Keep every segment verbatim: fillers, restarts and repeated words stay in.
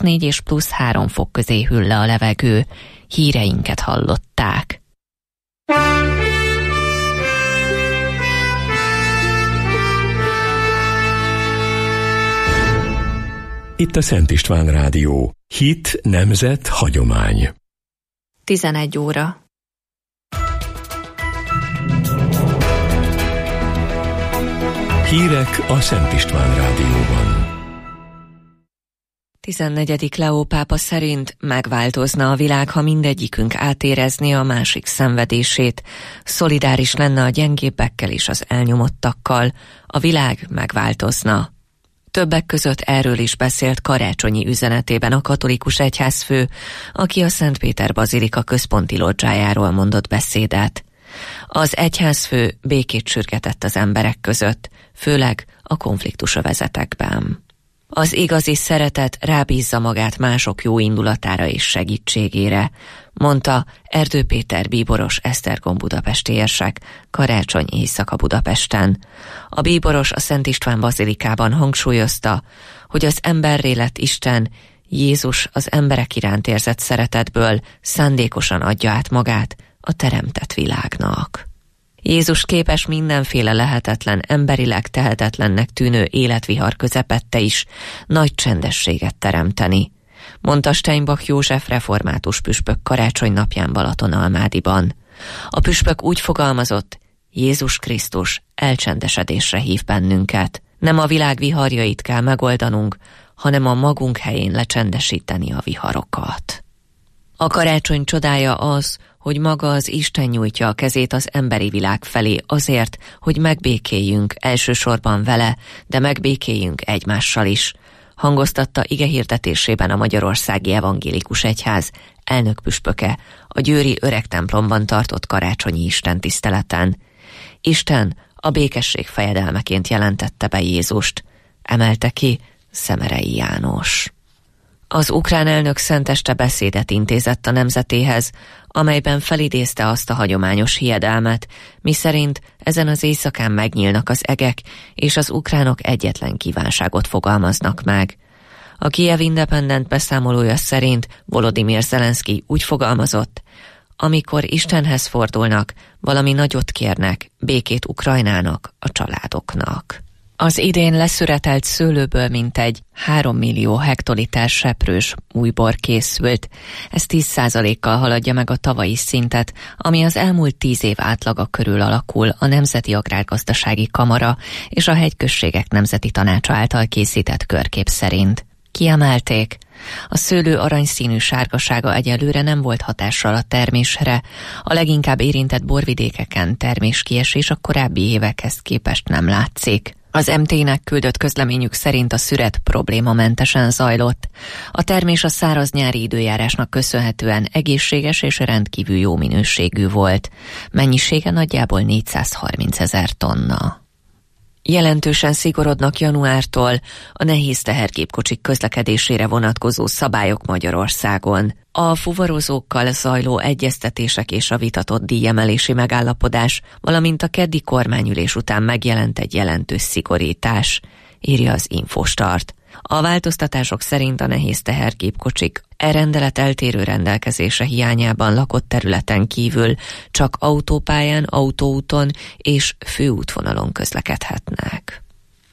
négy és plusz három fok közé hűl le a levegő. Híreinket hallották. Itt a Szent István Rádió. Hit, nemzet, hagyomány. tizenegy óra. Hírek a Szent István Rádióban. tizennegyedik Leó pápa szerint megváltozna a világ, ha mindegyikünk átérezné a másik szenvedését, szolidáris lenne a gyengébbekkel és az elnyomottakkal, a világ megváltozna. Többek között erről is beszélt karácsonyi üzenetében a katolikus egyházfő, aki a Szent Péter Bazilika központi lodzsájáról mondott beszédet. Az egyházfő békét sürgetett az emberek között, főleg a konfliktusövezetekben. Az igazi szeretet rábízza magát mások jó indulatára és segítségére, mondta Erdő Péter bíboros Esztergom budapesti érsek karácsony éjszaka Budapesten. A bíboros a Szent István Bazilikában hangsúlyozta, hogy az emberré lett Isten, Jézus az emberek iránt érzett szeretetből szándékosan adja át magát a teremtett világnak. Jézus képes mindenféle lehetetlen, emberileg tehetetlennek tűnő életvihar közepette is nagy csendességet teremteni, mondta Steinbach József református püspök karácsony napján Balatonalmádiban. A püspök úgy fogalmazott, Jézus Krisztus elcsendesedésre hív bennünket. Nem a világ viharjait kell megoldanunk, hanem a magunk helyén lecsendesíteni a viharokat. A karácsony csodája az, hogy maga az Isten nyújtja a kezét az emberi világ felé azért, hogy megbékéljünk elsősorban vele, de megbékéljünk egymással is, hangoztatta igehirdetésében a Magyarországi Evangélikus Egyház elnökpüspöke a győri öreg templomban tartott karácsonyi istentiszteleten. Isten a békesség fejedelmeként jelentette be Jézust, emelte ki Szemerei János. Az ukrán elnök szenteste beszédet intézett a nemzetéhez, amelyben felidézte azt a hagyományos hiedelmet, miszerint ezen az éjszakán megnyílnak az egek, és az ukránok egyetlen kívánságot fogalmaznak meg. A Kiev Independent beszámolója szerint Volodymyr Zelenszky úgy fogalmazott, amikor Istenhez fordulnak, valami nagyot kérnek, békét Ukrajnának, a családoknak. Az idén leszüretelt szőlőből mintegy három millió hektoliter seprős újbor készült. Ez tíz százalékkal haladja meg a tavalyi szintet, ami az elmúlt tíz év átlaga körül alakul a Nemzeti Agrárgazdasági Kamara és a Hegyközségek Nemzeti Tanácsa által készített körkép szerint. Kiemelték, a szőlő aranyszínű sárgasága egyelőre nem volt hatással a termésre, a leginkább érintett borvidékeken terméskiesés a korábbi évekhez képest nem látszik. Az em té-nek küldött közleményük szerint a szüret problémamentesen zajlott. A termés a száraz nyári időjárásnak köszönhetően egészséges és rendkívül jó minőségű volt. Mennyisége nagyjából négyszázharminc ezer tonna. Jelentősen szigorodnak januártól a nehéz tehergépkocsik közlekedésére vonatkozó szabályok Magyarországon. A fuvarozókkal zajló egyeztetések és a vitatott díjemelési megállapodás, valamint a keddi kormányülés után megjelent egy jelentős szigorítás, írja az Infostart. A változtatások szerint a nehéz tehergépkocsik e rendelet eltérő rendelkezése hiányában lakott területen kívül csak autópályán, autóúton és főútvonalon közlekedhetnek.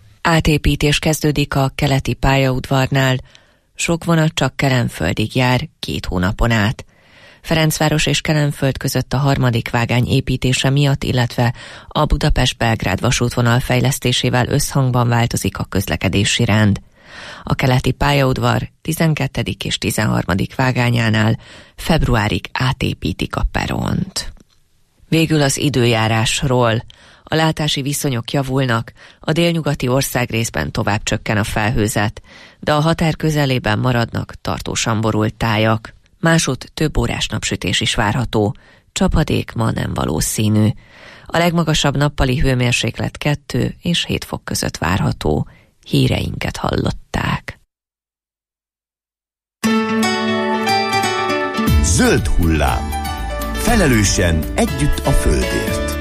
Átépítés kezdődik a keleti pályaudvarnál, sok vonat csak Kelenföldig jár két hónapon át. Ferencváros és Kelenföld között a harmadik vágány építése miatt, illetve a Budapest-Belgrád vasútvonal fejlesztésével összhangban változik a közlekedési rend. A keleti pályaudvar tizenkettedik és tizenharmadik vágányánál februárig átépítik a peront. Végül az időjárásról. A látási viszonyok javulnak, a délnyugati országrészben tovább csökken a felhőzet, de a határ közelében maradnak tartósan borult tájak. Másút több órás napsütés is várható, csapadék ma nem valószínű. A legmagasabb nappali hőmérséklet kettő és hét fok között várható. Híreinket hallották. Zöld hullám. Felelősen együtt a földért.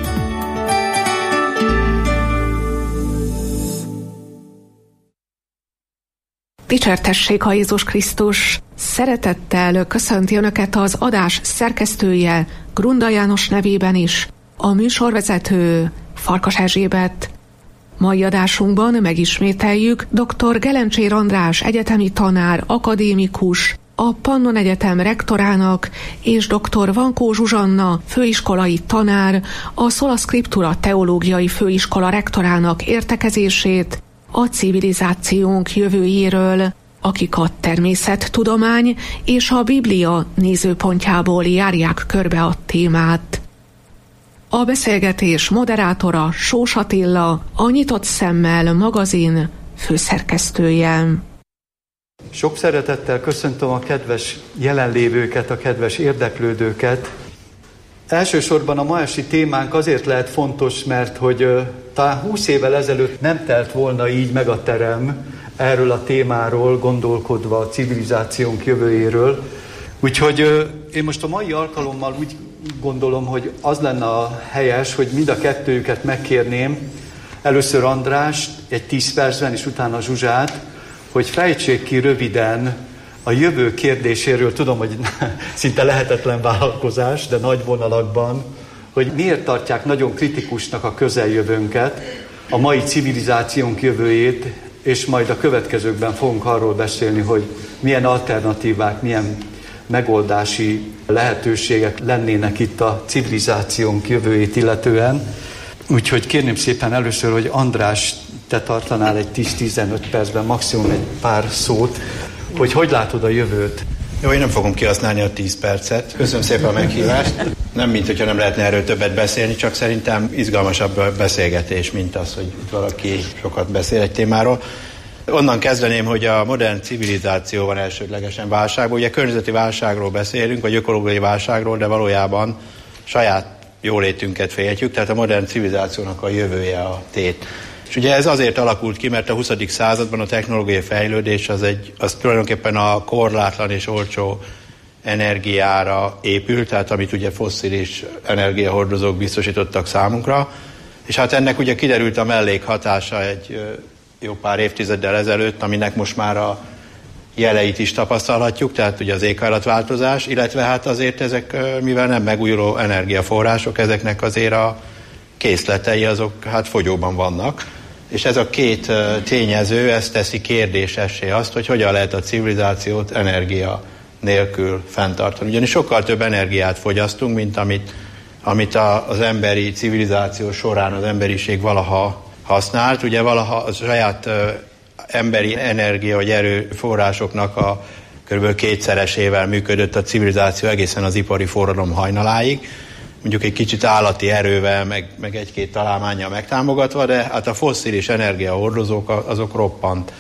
Dicsértessék a Jézus Krisztus! Szeretettel köszönti Önöket az adás szerkesztője, Grunda János nevében is, a műsorvezető Farkas Erzsébet. Mai adásunkban megismételjük dr. Gelencsér András egyetemi tanár, akadémikus, a Pannon Egyetem rektorának és dr. Vankó Zsuzsanna főiskolai tanár, a Sola Scriptura teológiai főiskola rektorának értekezését a civilizációnk jövőjéről, akik a természettudomány és a Biblia nézőpontjából járják körbe a témát. A beszélgetés moderátora Sós Attila, a Nyitott Szemmel magazin főszerkesztője. Sok szeretettel köszöntöm a kedves jelenlévőket, a kedves érdeklődőket. Elsősorban a ma esti témánk azért lehet fontos, mert hogy uh, talán húsz évvel ezelőtt nem telt volna így meg a terem erről a témáról, gondolkodva a civilizációnk jövőjéről. Úgyhogy uh, én most a mai alkalommal úgy gondolom, hogy az lenne a helyes, hogy mind a kettőjüket megkérném, először Andrást egy tíz percben, és utána Zsuzsát, hogy fejtsék ki röviden a jövő kérdéséről, tudom, hogy szinte lehetetlen vállalkozás, de nagy vonalakban, hogy miért tartják nagyon kritikusnak a közeljövőnket, a mai civilizációnk jövőjét, és majd a következőkben fogunk arról beszélni, hogy milyen alternatívák, milyen megoldási lehetőségek lennének itt a civilizációnk jövőjét illetően. Úgyhogy kérném szépen először, hogy András, te tartanál egy tíz-tizenöt percben maximum egy pár szót, hogy hogy látod a jövőt? Jó, én nem fogom kihasználni a tíz percet. Köszönöm szépen a meghívást. Nem, mint hogyha nem lehetne erről többet beszélni, csak szerintem izgalmasabb a beszélgetés, mint az, hogy itt valaki sokat beszél egy témáról. Onnan kezdeném, hogy a modern civilizáció van elsődlegesen válságban. Ugye környezeti válságról beszélünk, vagy ökológiai válságról, de valójában saját jólétünket féltjük, tehát a modern civilizációnak a jövője a tét. És ugye ez azért alakult ki, mert a huszadik században a technológiai fejlődés az, egy, az tulajdonképpen a korlátlan és olcsó energiára épült, tehát amit ugye fosszilis energiahordozók biztosítottak számunkra, és hát ennek ugye kiderült a mellékhatása egy jó pár évtizeddel ezelőtt, aminek most már a jeleit is tapasztalhatjuk, tehát ugye az éghajlatváltozás, illetve hát azért ezek, mivel nem megújuló energiaforrások, ezeknek azért a készletei azok hát fogyóban vannak, és ez a két tényező, ez teszi kérdésessé azt, hogy hogyan lehet a civilizációt energia nélkül fenntartani. Ugyanis sokkal több energiát fogyasztunk, mint amit, amit a, az emberi civilizáció során az emberiség valaha használt. Ugye valaha a saját uh, emberi energia vagy erőforrásoknak a kb. Kétszeresével működött a civilizáció egészen az ipari forradalom hajnaláig. Mondjuk egy kicsit állati erővel, meg, meg egy-két találmánnyal megtámogatva, de hát a fosszilis energiahordozók azok roppant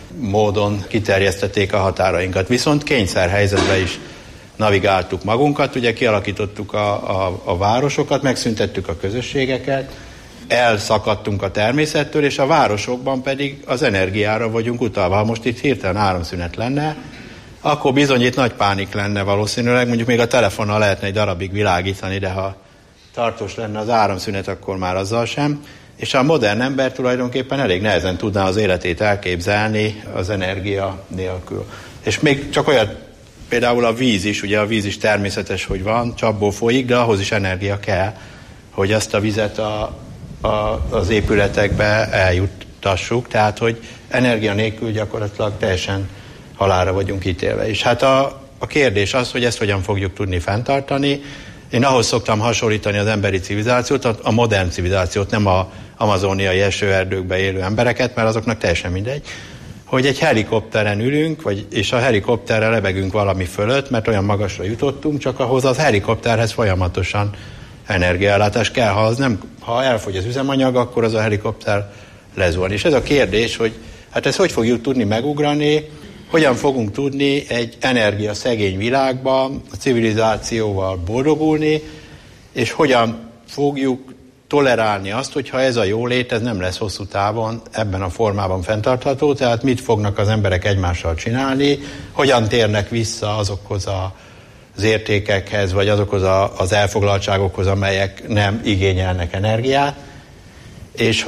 módon kiterjesztették a határainkat. Viszont kényszerhelyzetben is navigáltuk magunkat, ugye kialakítottuk a, a, a városokat, megszüntettük a közösségeket, elszakadtunk a természettől, és a városokban pedig az energiára vagyunk utalva. Ha most itt hirtelen áramszünet lenne, akkor bizony itt nagy pánik lenne valószínűleg, mondjuk még a telefonnal lehetne egy darabig világítani, de ha tartós lenne az áramszünet, akkor már azzal sem. És a modern ember tulajdonképpen elég nehezen tudná az életét elképzelni az energia nélkül. És még csak olyat, például a víz is, ugye a víz is természetes, hogy van, csapból folyik, de ahhoz is energia kell, hogy azt a vizet a, a, az épületekbe eljuttassuk, tehát hogy energia nélkül gyakorlatilag teljesen halálra vagyunk ítélve. És hát a, a kérdés az, hogy ezt hogyan fogjuk tudni fenntartani. Én ahhoz szoktam hasonlítani az emberi civilizációt, a modern civilizációt, nem a amazoniai esőerdőkben élő embereket, mert azoknak teljesen mindegy, hogy egy helikopteren ülünk, vagy, és a helikopterrel lebegünk valami fölött, mert olyan magasra jutottunk, csak ahhoz az helikopterhez folyamatosan energiaellátás kell. Ha, az nem, ha elfogy az üzemanyag, akkor az a helikopter lezuhan. És ez a kérdés, hogy hát ezt hogy fogjuk tudni megugrani, hogyan fogunk tudni egy energiaszegény világban a civilizációval boldogulni, és hogyan fogjuk tolerálni azt, hogyha ez a jólét, ez nem lesz hosszú távon ebben a formában fenntartható, tehát mit fognak az emberek egymással csinálni, hogyan térnek vissza azokhoz a, az értékekhez, vagy azokhoz a, az elfoglaltságokhoz, amelyek nem igényelnek energiát, és hogy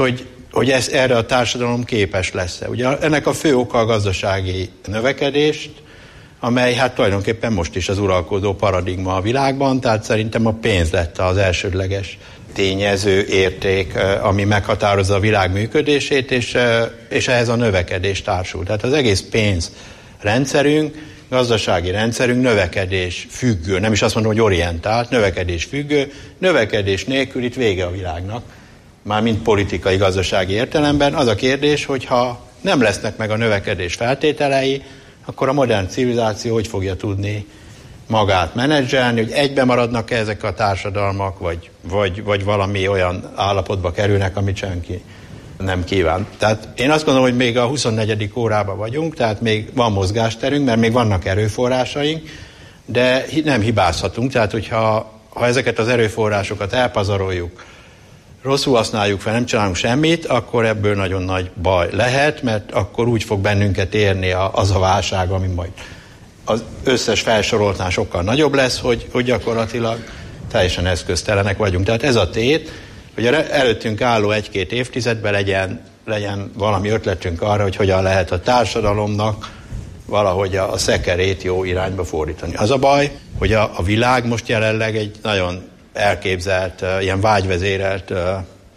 hogy ez, erre a társadalom képes lesz-e. Ugye ennek a fő oka a gazdasági növekedést, amely hát tulajdonképpen most is az uralkodó paradigma a világban, tehát szerintem a pénz lett az elsődleges tényező, érték, ami meghatározza a világ működését, és, és ehhez a növekedés társul. Tehát az egész pénzrendszerünk, gazdasági rendszerünk növekedés függő, nem is azt mondom, hogy orientált, növekedés függő, növekedés nélkül itt vége a világnak, már mind politikai, gazdasági értelemben. Az a kérdés, hogy ha nem lesznek meg a növekedés feltételei, akkor a modern civilizáció hogy fogja tudni magát menedzselni, hogy egyben maradnak ezek a társadalmak, vagy, vagy, vagy valami olyan állapotba kerülnek, amit senki nem kíván. Tehát én azt gondolom, hogy még a huszonnegyedik órában vagyunk, tehát még van mozgásterünk, mert még vannak erőforrásaink, de nem hibázhatunk, tehát hogyha ha ezeket az erőforrásokat elpazaroljuk, rosszul használjuk fel, nem csinálunk semmit, akkor ebből nagyon nagy baj lehet, mert akkor úgy fog bennünket érni az a válság, ami majd az összes felsoroltnál sokkal nagyobb lesz, hogy, hogy gyakorlatilag teljesen eszköztelenek vagyunk. Tehát ez a tét, hogy előttünk álló egy-két évtizedben legyen, legyen valami ötletünk arra, hogy hogyan lehet a társadalomnak valahogy a, a szekerét jó irányba fordítani. Az a baj, hogy a, a világ most jelenleg egy nagyon elképzelt, uh, ilyen vágyvezérelt uh,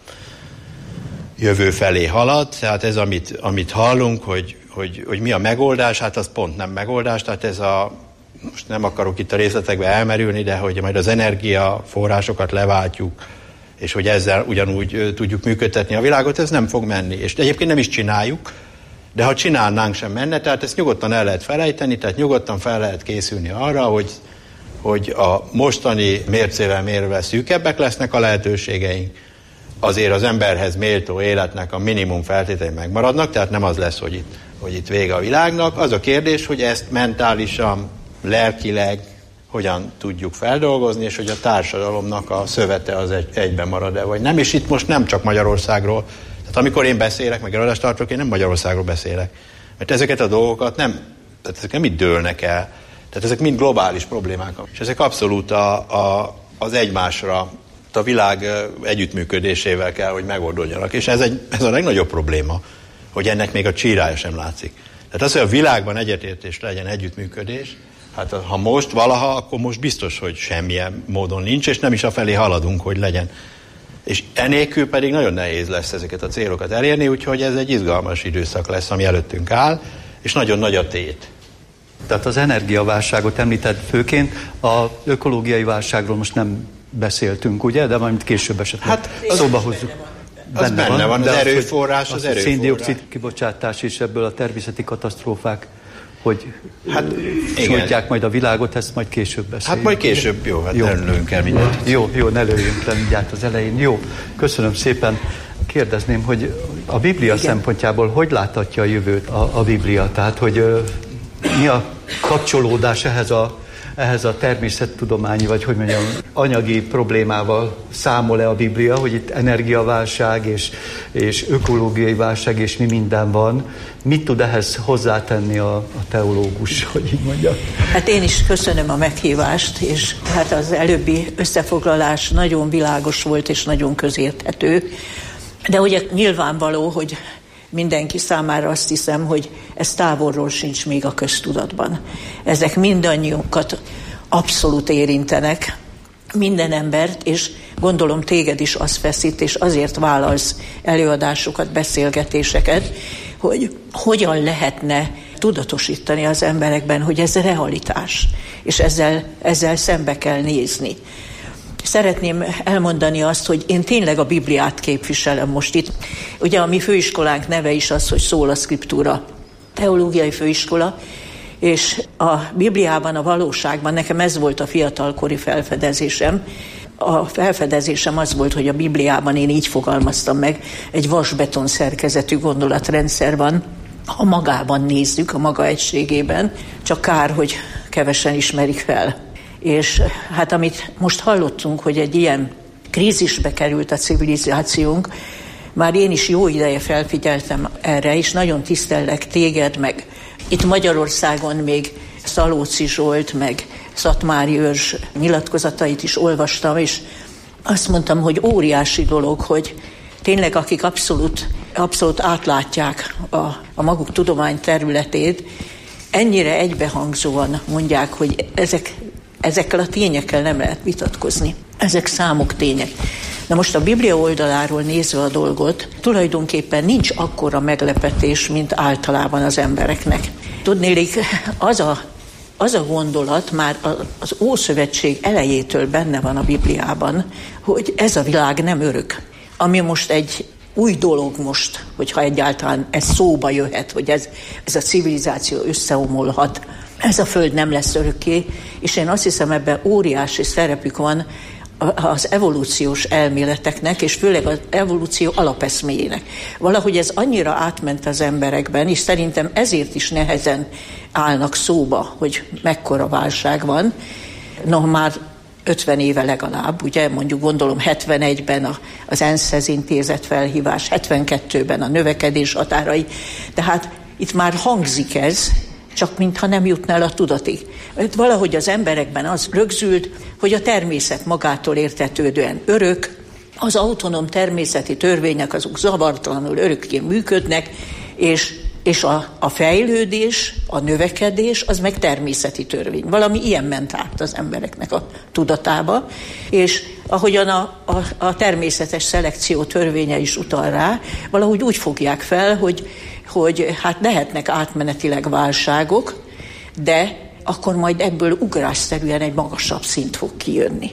jövő felé halad, tehát ez, amit, amit hallunk, hogy, hogy, hogy mi a megoldás, hát az pont nem megoldás, tehát ez a, most nem akarok itt a részletekbe elmerülni, de hogy majd az energiaforrásokat leváltjuk, és hogy ezzel ugyanúgy uh, tudjuk működtetni a világot, ez nem fog menni. És egyébként nem is csináljuk, de ha csinálnánk, sem menne, tehát ezt nyugodtan el lehet felejteni, tehát nyugodtan fel lehet készülni arra, hogy hogy a mostani mércével mérve szűkebbek lesznek a lehetőségeink, azért az emberhez méltó életnek a minimum feltételei megmaradnak, tehát nem az lesz, hogy itt, hogy itt vége a világnak. Az a kérdés, hogy ezt mentálisan, lelkileg hogyan tudjuk feldolgozni, és hogy a társadalomnak a szövete az egy, egyben marad-e, vagy nem. És itt most nem csak Magyarországról, tehát amikor én beszélek, meg előadást tartok, én nem Magyarországról beszélek. Mert ezeket a dolgokat nem, tehát ezek nem itt dőlnek el. Tehát ezek mind globális problémák. És ezek abszolút a, a, az egymásra, a világ együttműködésével kell, hogy megoldódjanak. És ez, egy, ez a legnagyobb probléma, hogy ennek még a csírája sem látszik. Tehát az, hogy a világban egyetértés legyen, együttműködés, hát ha most valaha, akkor most biztos, hogy semmilyen módon nincs, és nem is afelé haladunk, hogy legyen. És enélkül pedig nagyon nehéz lesz ezeket a célokat elérni, úgyhogy ez egy izgalmas időszak lesz, ami előttünk áll, és nagyon nagy a tét. Tehát az energiaválságot említett főként, az ökológiai válságról most nem beszéltünk, ugye? De majd később esetleg hát, szóba hozzuk. Az benne, benne van, van az, az erőforrás, az, az erőforrás. A széndioxid kibocsátás és ebből a természeti katasztrófák, hogy hát, sújtják majd a világot, ezt majd később beszéljünk. Hát majd később, jó, hát jó. Ne lőjünk el mindent. Jó, jó, ne lőjünk le mindjárt az elején. Jó, köszönöm szépen. Kérdezném, hogy a Biblia Igen. szempontjából hogy láthatja a jövőt a, a Biblia? Tehát, hogy mi a kapcsolódás ehhez a, ehhez a természettudományi, vagy hogy mondjam, anyagi problémával számol-e a Biblia, hogy itt energiaválság és, és ökológiai válság és mi minden van. Mit tud ehhez hozzátenni a, a teológus, hogy így mondjam? Hát én is köszönöm a meghívást, és hát az előbbi összefoglalás nagyon világos volt és nagyon közérthető. De ugye nyilvánvaló, hogy mindenki számára azt hiszem, hogy ez távolról sincs még a köztudatban. Ezek mindannyiunkat abszolút érintenek, minden embert, és gondolom téged is az feszít, és azért vállalsz előadásokat, beszélgetéseket, hogy hogyan lehetne tudatosítani az emberekben, hogy ez realitás, és ezzel, ezzel szembe kell nézni. Szeretném elmondani azt, hogy én tényleg a Bibliát képviselem most itt. Ugye a mi főiskolánk neve is az, hogy Sola Scriptura, teológiai főiskola, és a Bibliában, a valóságban nekem ez volt a fiatalkori felfedezésem. A felfedezésem az volt, hogy a Bibliában én így fogalmaztam meg, egy vasbeton szerkezetű gondolatrendszer van, ha magában nézzük, a maga egységében, csak kár, hogy kevesen ismerik fel. És hát amit most hallottunk, hogy egy ilyen krízisbe került a civilizációnk, már én is jó ideje felfigyeltem erre, és nagyon tisztellek téged, meg itt Magyarországon még Szalóci Zsolt, meg Szatmári Őrzs nyilatkozatait is olvastam, és azt mondtam, hogy óriási dolog, hogy tényleg akik abszolút abszolút átlátják a, a maguk tudomány területét, ennyire egybehangzóan mondják, hogy ezek, ezekkel a tényekkel nem lehet vitatkozni. Ezek számok, tények. Na most a Biblia oldaláról nézve a dolgot, tulajdonképpen nincs akkora meglepetés, mint általában az embereknek. Tudnélik, az a, az a gondolat már az Ószövetség elejétől benne van a Bibliában, hogy ez a világ nem örök. Ami most egy új dolog most, hogyha egyáltalán ez szóba jöhet, hogy ez, ez a civilizáció összeomolhat, ez a föld nem lesz örökké, és én azt hiszem, ebben óriási szerepük van az evolúciós elméleteknek, és főleg az evolúció alapeszméjének. Valahogy ez annyira átment az emberekben, és szerintem ezért is nehezen állnak szóba, hogy mekkora válság van. No, már ötven éve legalább, ugye mondjuk gondolom hetvenegyben az ENSZ-hez intézett felhívás, hetvenkettőben a növekedés határai, tehát itt már hangzik ez, csak mintha nem jutna el a tudatig. Valahogy az emberekben az rögzült, hogy a természet magától értetődően örök, az autonóm természeti törvények azok zavartalanul örökké működnek, és, és a, a fejlődés, a növekedés, az meg természeti törvény. Valami ilyen ment át az embereknek a tudatába, és ahogyan a, a, a természetes szelekció törvénye is utal rá, valahogy úgy fogják fel, hogy hogy hát lehetnek átmenetileg válságok, de akkor majd ebből ugrásszerűen egy magasabb szint fog kijönni.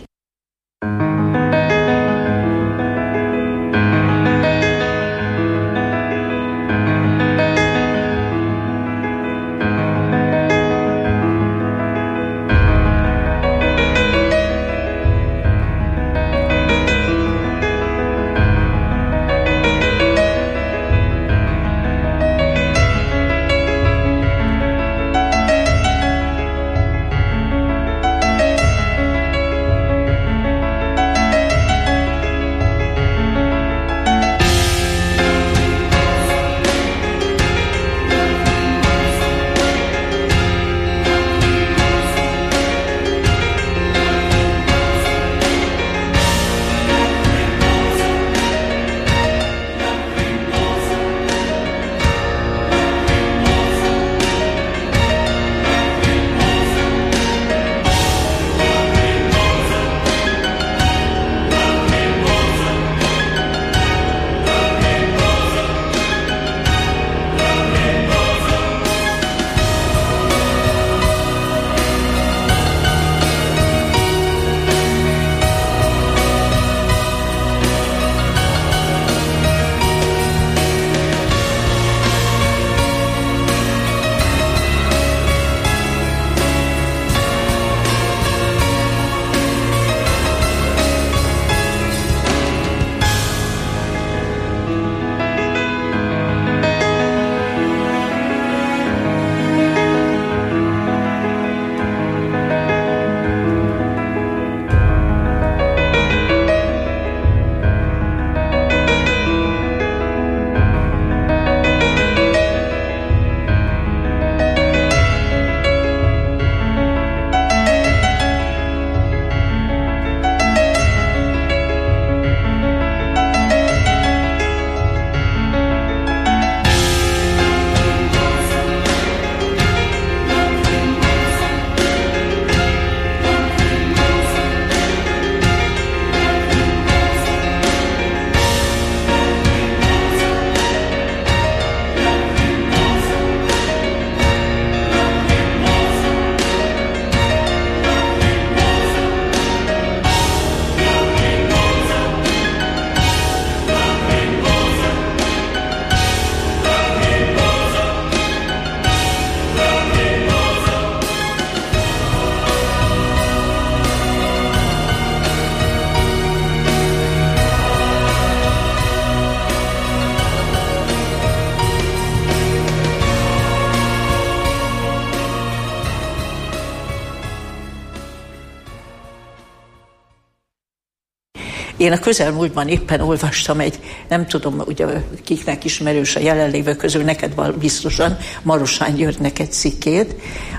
Én a közelmúltban éppen olvastam egy, nem tudom, ugye kiknek ismerős a jelenlévő közül, neked van biztosan, Marosán Györgynek egy cikkét,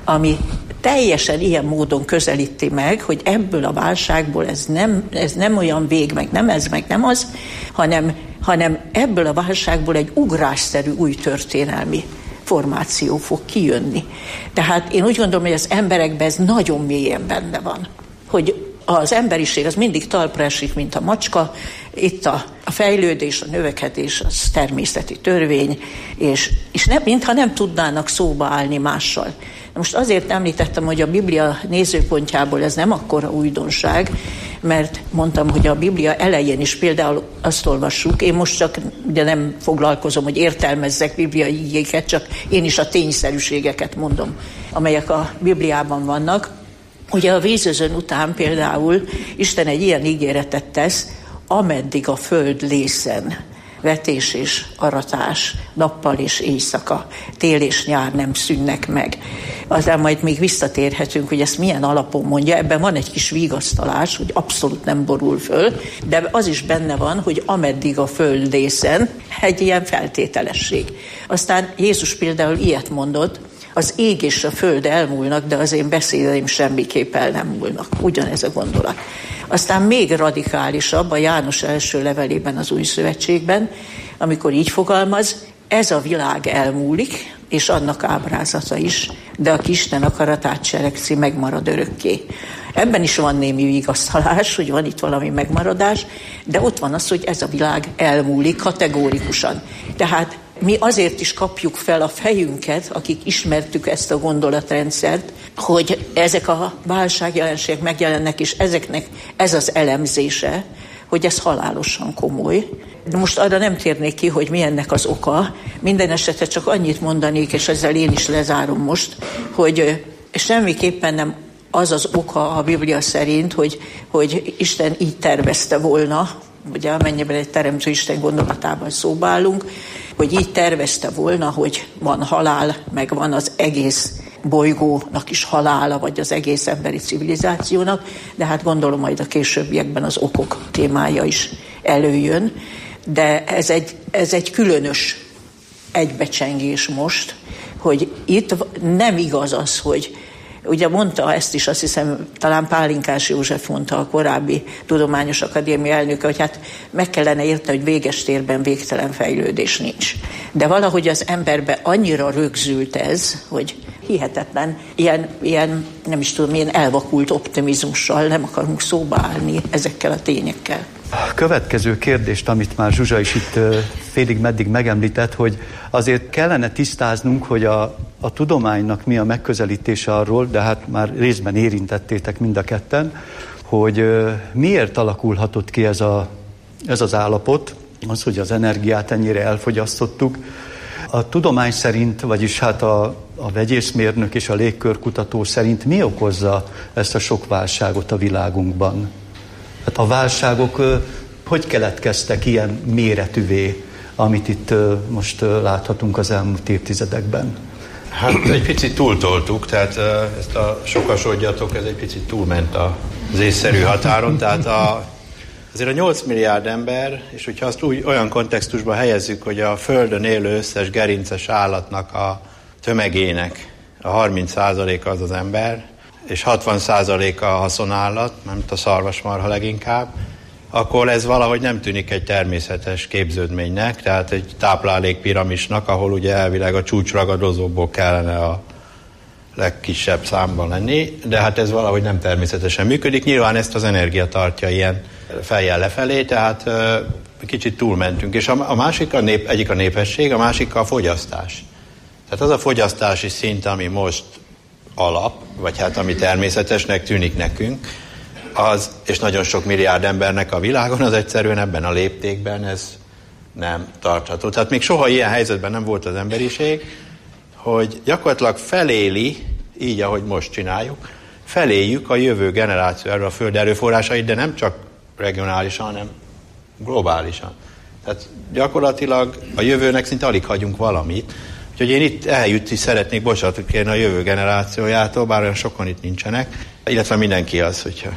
ami teljesen ilyen módon közelíti meg, hogy ebből a válságból ez nem, ez nem olyan vég, meg nem ez, meg nem az, hanem, hanem ebből a válságból egy ugrásszerű új történelmi formáció fog kijönni. Tehát én úgy gondolom, hogy az emberekben ez nagyon mélyen benne van, hogy az emberiség az mindig talpra esik, mint a macska, itt a, a fejlődés, a növekedés, az természeti törvény, és, és nem, mintha nem tudnának szóba állni mással. Most azért említettem, hogy a Biblia nézőpontjából ez nem akkora újdonság, mert mondtam, hogy a Biblia elején is például azt olvassuk, én most csak ugye nem foglalkozom, hogy értelmezzek bibliai igéket, csak én is a tényszerűségeket mondom, amelyek a Bibliában vannak. Ugye a vízözön után például Isten egy ilyen ígéretet tesz, ameddig a föld lészen, vetés és aratás, nappal és éjszaka, tél és nyár nem szűnnek meg. Aztán majd még visszatérhetünk, hogy ezt milyen alapon mondja, ebben van egy kis vigasztalás, hogy abszolút nem borul föl, de az is benne van, hogy ameddig a föld lészen, egy ilyen feltételesség. Aztán Jézus például ilyet mondott, az ég és a föld elmúlnak, de az én beszédeim semmiképp el nem múlnak. Ugyanez a gondolat. Aztán még radikálisabb a János első levelében az Új Szövetségben, amikor így fogalmaz, ez a világ elmúlik, és annak ábrázata is, de aki Isten akaratát cselekszi, megmarad örökké. Ebben is van némi vigasztalás, hogy van itt valami megmaradás, de ott van az, hogy ez a világ elmúlik kategórikusan. Tehát mi azért is kapjuk fel a fejünket, akik ismertük ezt a gondolatrendszert, hogy ezek a válságjelenségek megjelennek, és ezeknek ez az elemzése, hogy ez halálosan komoly. De most arra nem térnék ki, hogy mi ennek az oka. Minden esetre csak annyit mondanék, és ezzel én is lezárom most, hogy semmiképpen nem az az oka a Biblia szerint, hogy, hogy Isten így tervezte volna, ugye amennyiben egy teremtő Isten gondolatában szóba állunk, hogy így tervezte volna, hogy van halál, meg van az egész bolygónak is halála, vagy az egész emberi civilizációnak, de hát gondolom majd a későbbiekben az okok témája is előjön. De ez egy, ez egy különös egybecsengés most, hogy itt nem igaz az, hogy ugye mondta ezt is, azt hiszem, talán Pálinkás József mondta, a korábbi Tudományos Akadémia elnöke, hogy hát meg kellene érteni, hogy véges térben végtelen fejlődés nincs. De valahogy az emberbe annyira rögzült ez, hogy hihetetlen, ilyen, ilyen nem is tudom, ilyen elvakult optimizmussal nem akarunk szóba állni ezekkel a tényekkel. A következő kérdést, amit már Zsuzsa is itt félig meddig megemlített, hogy azért kellene tisztáznunk, hogy a, a tudománynak mi a megközelítése arról, de hát már részben érintettétek mind a ketten, hogy miért alakulhatott ki ez, a, ez az állapot, az, hogy az energiát ennyire elfogyasztottuk. A tudomány szerint, vagyis hát a, a vegyészmérnök és a légkörkutató szerint mi okozza ezt a sok válságot a világunkban? Hát a válságok hogy keletkeztek ilyen méretűvé, amit itt most láthatunk az elmúlt évtizedekben? Hát egy picit túltoltuk, tehát ezt a sokasodjatok, ez egy picit túlment az észszerű határon, tehát a, azért a nyolc milliárd ember, és hogyha azt úgy olyan kontextusban helyezzük, hogy a Földön élő összes gerinces állatnak a tömegének a harminc százaléka az az ember, és hatvan százaléka a haszonállat, mint a szarvasmarha leginkább, akkor ez valahogy nem tűnik egy természetes képződménynek, tehát egy táplálékpiramisnak, ahol ugye elvileg a csúcsragadozóból kellene a legkisebb számban lenni, de hát ez valahogy nem természetesen működik. Nyilván ezt az energia tartja ilyen fejjel lefelé, tehát kicsit túlmentünk. És a másik a nép, egyik a népesség, a másik a fogyasztás. Tehát az a fogyasztási szint, ami most alap, vagy hát ami természetesnek tűnik nekünk, az, és nagyon sok milliárd embernek a világon, az egyszerűen ebben a léptékben ez nem tartható. Tehát még soha ilyen helyzetben nem volt az emberiség, hogy gyakorlatilag feléli, így ahogy most csináljuk, feléljük a jövő generáció erről a föld erőforrásait, de nem csak regionálisan, hanem globálisan. Tehát gyakorlatilag a jövőnek szinte alig hagyunk valamit. Úgyhogy én itt eljött is szeretnék bocsánatot kérni a jövő generációjától, bár olyan sokan itt nincsenek, illetve mindenki az, hogyha,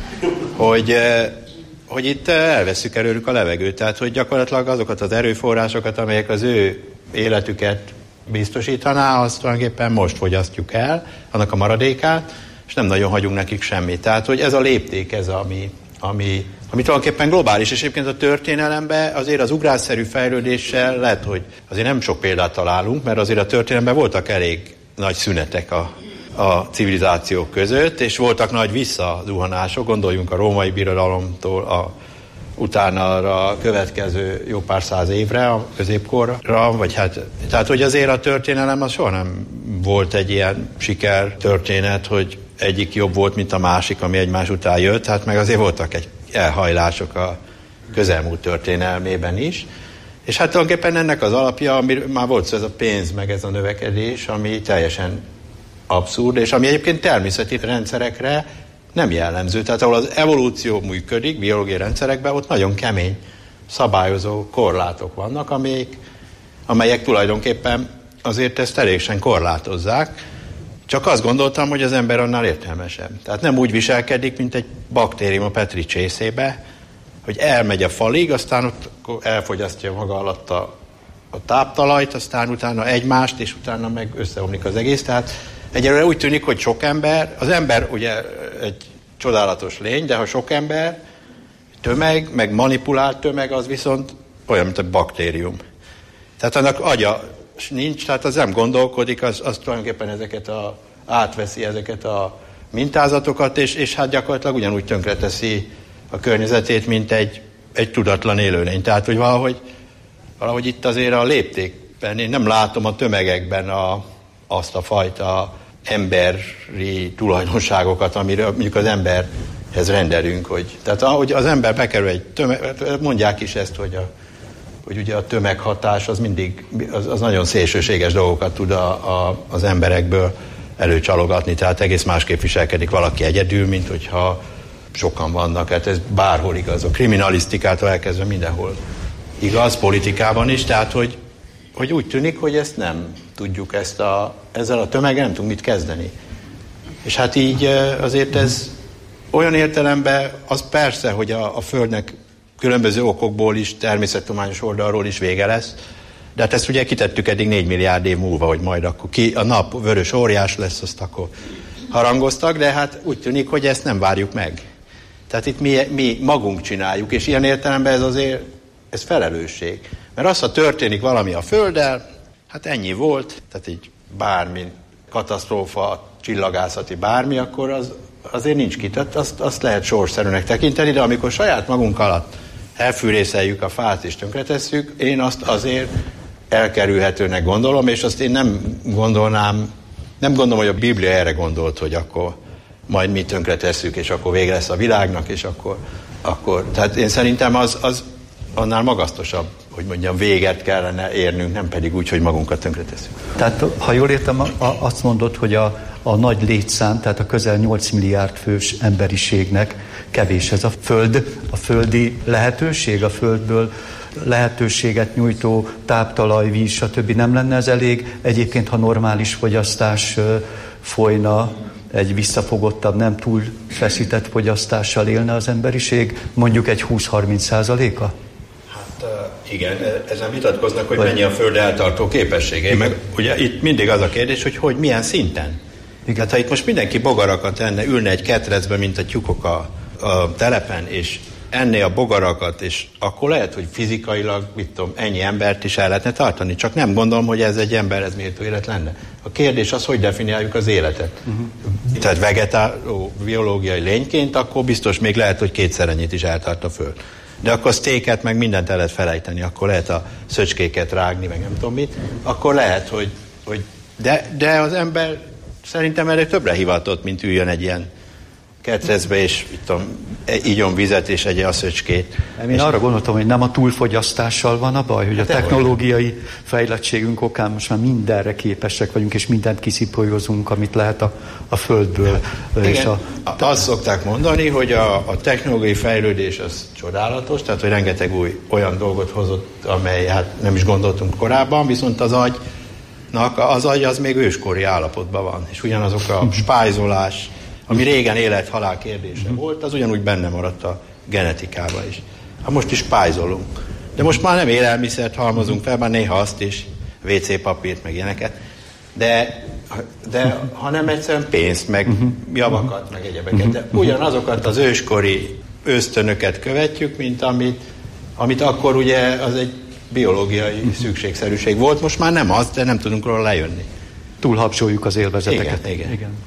hogy, hogy itt elveszük előlük a levegőt, tehát hogy gyakorlatilag azokat az erőforrásokat, amelyek az ő életüket biztosítaná, azt tulajdonképpen most fogyasztjuk el, annak a maradékát, és nem nagyon hagyunk nekik semmit. Tehát, hogy ez a lépték, ez ami, ami, ami tulajdonképpen globális, és egyébként a történelemben azért az ugrásszerű fejlődéssel lehet, hogy azért nem sok példát találunk, mert azért a történelemben voltak elég nagy szünetek a, a civilizációk között, és voltak nagy visszazuhanások, gondoljunk a római birodalomtól a utána a következő jó pár száz évre, a középkorra, vagy hát, tehát hogy azért a történelem az soha nem volt egy ilyen siker történet, hogy egyik jobb volt, mint a másik, ami egymás után jött, hát meg azért voltak egy elhajlások a közelmúlt történelmében is, és hát tulajdonképpen ennek az alapja, ami már volt szó, ez a pénz, meg ez a növekedés, ami teljesen abszurd, és ami egyébként természeti rendszerekre nem jellemző. Tehát ahol az evolúció működik, biológiai rendszerekben, ott nagyon kemény szabályozó korlátok vannak, amelyek, amelyek tulajdonképpen azért ezt eléggsen korlátozzák. Csak azt gondoltam, hogy az ember annál értelmesebb. Tehát nem úgy viselkedik, mint egy baktérium a Petri csészébe, hogy elmegy a falig, aztán ott elfogyasztja maga alatt a, a táptalajt, aztán utána egymást, és utána meg összeomlik az egész. Tehát egyelőre úgy tűnik, hogy sok ember, az ember ugye egy csodálatos lény, de ha sok ember, tömeg, meg manipulált tömeg, az viszont olyan, mint egy baktérium. Tehát annak agya nincs, tehát az nem gondolkodik, az, az tulajdonképpen ezeket a, átveszi ezeket a mintázatokat, és, és hát gyakorlatilag ugyanúgy tönkreteszi a környezetét, mint egy, egy tudatlan élőlény. Tehát, hogy valahogy, valahogy itt azért a léptékben, én nem látom a tömegekben a, azt a fajta emberi tulajdonságokat, amiről mondjuk az emberhez rendelünk, hogy, tehát ahogy az ember bekerül egy tömeg, mondják is ezt, hogy, a, hogy ugye a tömeghatás az mindig, az, az nagyon szélsőséges dolgokat tud a, a, az emberekből előcsalogatni, tehát egész másképp viselkedik valaki egyedül, mint hogyha sokan vannak, hát ez bárhol igaz, a kriminalisztikától elkezdve mindenhol igaz, politikában is, tehát hogy, hogy úgy tűnik, hogy ezt nem tudjuk, ezt a, ezzel a tömeggel nem tudunk mit kezdeni. És hát így azért ez olyan értelemben, az persze, hogy a, a Földnek különböző okokból is, természettudományos oldalról is vége lesz, de hát ezt ugye kitettük eddig négy milliárd év múlva, hogy majd akkor ki, a nap vörös óriás lesz, azt akkor harangoztak, de hát úgy tűnik, hogy ezt nem várjuk meg. Tehát itt mi, mi magunk csináljuk, és ilyen értelemben ez azért, ez felelősség. Mert az, ha történik valami a Földdel, hát ennyi volt, tehát így bármi katasztrófa, csillagászati bármi, akkor az, azért nincs ki. Tehát azt, azt lehet sorszerűnek tekinteni, de amikor saját magunk alatt elfűrészeljük a fát és tönkretesszük, én azt azért elkerülhetőnek gondolom, és azt én nem gondolnám, nem gondolom, hogy a Biblia erre gondolt, hogy akkor majd mi tönkretesszük, és akkor vége lesz a világnak, és akkor, akkor tehát én szerintem az, az annál magasztosabb, hogy mondjam, véget kellene érnünk, nem pedig úgy, hogy magunkat tönkretesszük. Tehát, ha jól értem, a, a, azt mondod, hogy a, a nagy létszám, tehát a közel nyolc milliárd fős emberiségnek kevés ez a Föld, a földi lehetőség, a Földből lehetőséget nyújtó táptalaj, víz, stb. Nem lenne ez elég? Egyébként, ha normális fogyasztás uh, folyna, egy visszafogottabb, nem túl feszített fogyasztással élne az emberiség, mondjuk egy húsz-harminc százaléka? Hát uh, igen, ezen vitatkoznak, hogy Vagy... mennyi a Föld eltartó képessége. Meg ugye itt mindig az a kérdés, hogy hogy milyen szinten. Igen. Tehát ha itt most mindenki bogarakat enne, ülne egy ketrecbe, mint a tyúkok a, a telepen, és enné a bogarakat, és akkor lehet, hogy fizikailag, mit tudom, ennyi embert is el lehetne tartani. Csak nem gondolom, hogy ez egy emberhez méltó élet lenne. A kérdés az, hogy definiáljuk az életet. Uh-huh. Tehát vegetáló, biológiai lényként, akkor biztos még lehet, hogy kétszer ennyit is eltart a Föld. De akkor sztéket, meg mindent el lehet felejteni, akkor lehet a szöcskéket rágni, meg nem tudom mit. Akkor lehet, hogy... hogy de, de az ember szerintem erre többre hivatott, mint üljön egy ilyen ketrecbe, és itt tudom, igyon vizet, és egye a szöcskét. Én és arra gondoltam, hogy nem a túlfogyasztással van a baj, hogy hát a technológiai olyan fejlettségünk okán most már mindenre képesek vagyunk, és mindent kiszipolyozunk, amit lehet a, a Földből. Ja. És a, a, azt szokták mondani, hogy a, a technológiai fejlődés az csodálatos, tehát hogy rengeteg új olyan dolgot hozott, amely hát nem is gondoltunk korábban, viszont az agynak, az agy az még őskori állapotban van, és ugyanazok a spájzolás, ami régen élet-halál kérdése uh-huh. volt, az ugyanúgy benne maradt a genetikában is. Hát most is spájzolunk. De most már nem élelmiszert halmozunk fel, már néha azt is. vé cé papírt, meg ilyeneket, de, de hanem egyszerűen pénzt, meg javakat, meg egyebeket. De ugyanazokat az őskori ösztönöket követjük, mint amit, amit akkor ugye az egy biológiai szükségszerűség volt, most már nem az, de nem tudunk róla lejönni. Túlhapsoljuk az élvezeteket. Igen, igen. igen.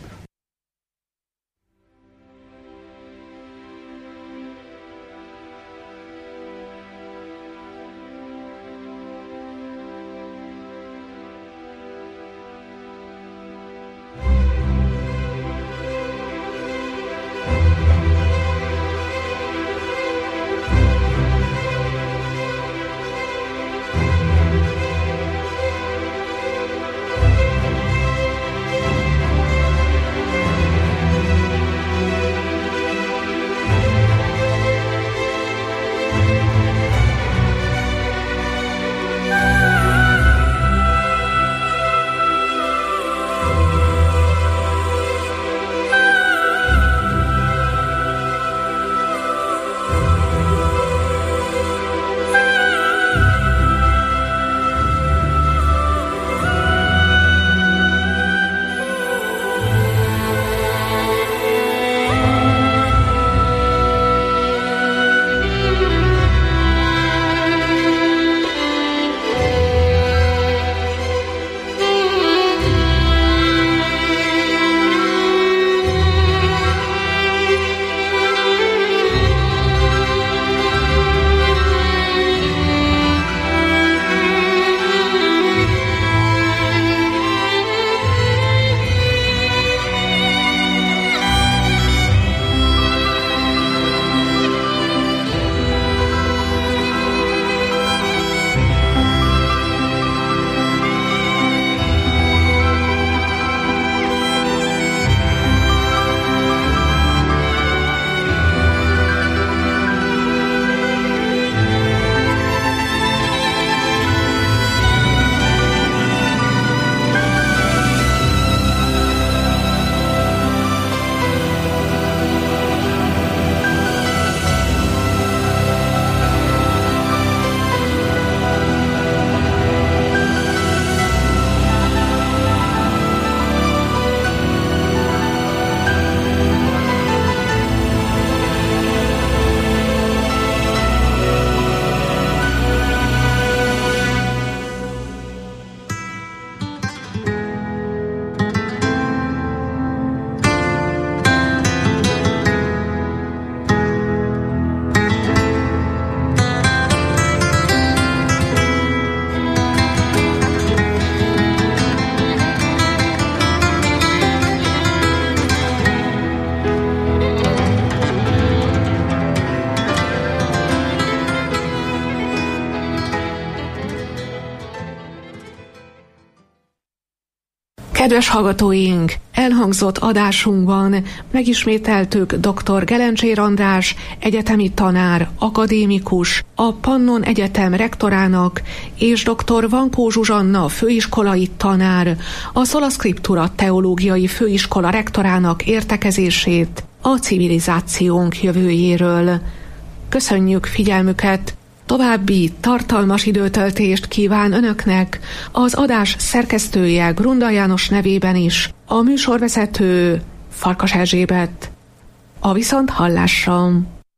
Kedves hallgatóink, elhangzott adásunkban megismételtük dr. Gelencsér András, egyetemi tanár, akadémikus, a Pannon Egyetem rektorának és dr. Vankó Zsuzsanna főiskolai tanár, a Sola Scriptura teológiai főiskola rektorának értekezését a civilizációnk jövőjéről. Köszönjük figyelmüket! További tartalmas időtöltést kíván Önöknek az adás szerkesztője Grunda János nevében is, a műsorvezető Farkas Erzsébet. A viszonthallásra!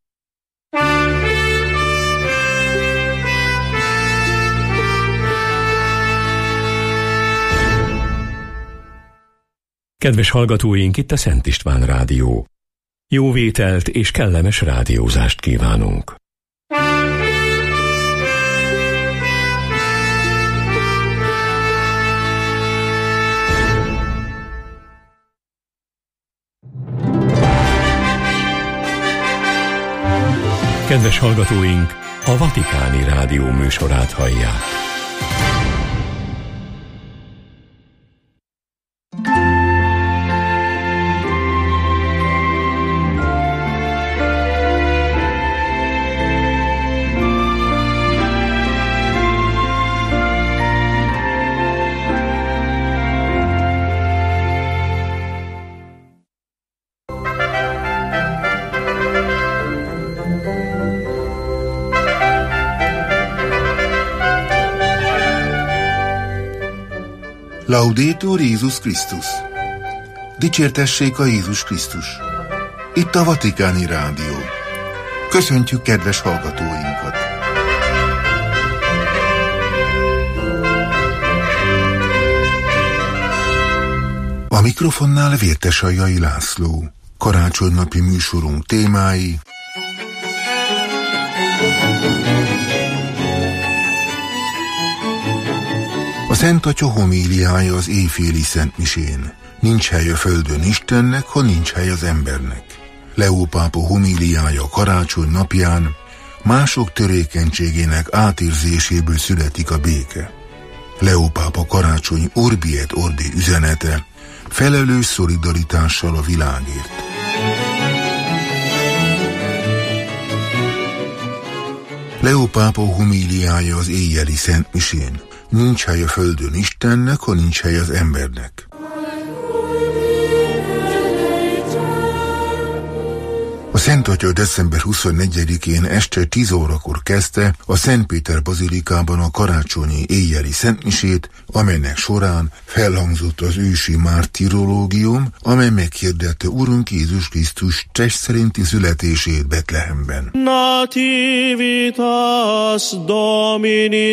Kedves hallgatóink, itt a Szent István Rádió. Jó vételt és kellemes rádiózást kívánunk! Kedves hallgatóink, a Vatikáni Rádió műsorát hallják. Laudetur Jézus Krisztus! Dicsértessék a Jézus Krisztus! Itt a Vatikáni Rádió. Köszöntjük kedves hallgatóinkat! A mikrofonnál Vértesajjai László. Karácsonynapi műsorunk témái: a Szent Atya homíliája az éjféli szentmisén. Nincs hely a földön Istennek, ha nincs hely az embernek. Leó pápa homíliája karácsony napján: mások törékenységének átérzéséből születik a béke. Leó pápa karácsony Urbi et Orbi üzenete: felelős szolidaritással a világért. Leó pápa homíliája az éjjeli szentmisén. Nincs hely a földön Istennek, ha nincs hely az embernek. A Szent Atya december huszonnegyedikén este tíz órakor kezdte a Szent Péter bazilikában a karácsonyi éjjeli szentmisét, amelynek során felhangzott az ősi mártirológium, amely meghirdette Urunk Jézus Krisztus test szerinti születését Betlehemben. Nativitas Domini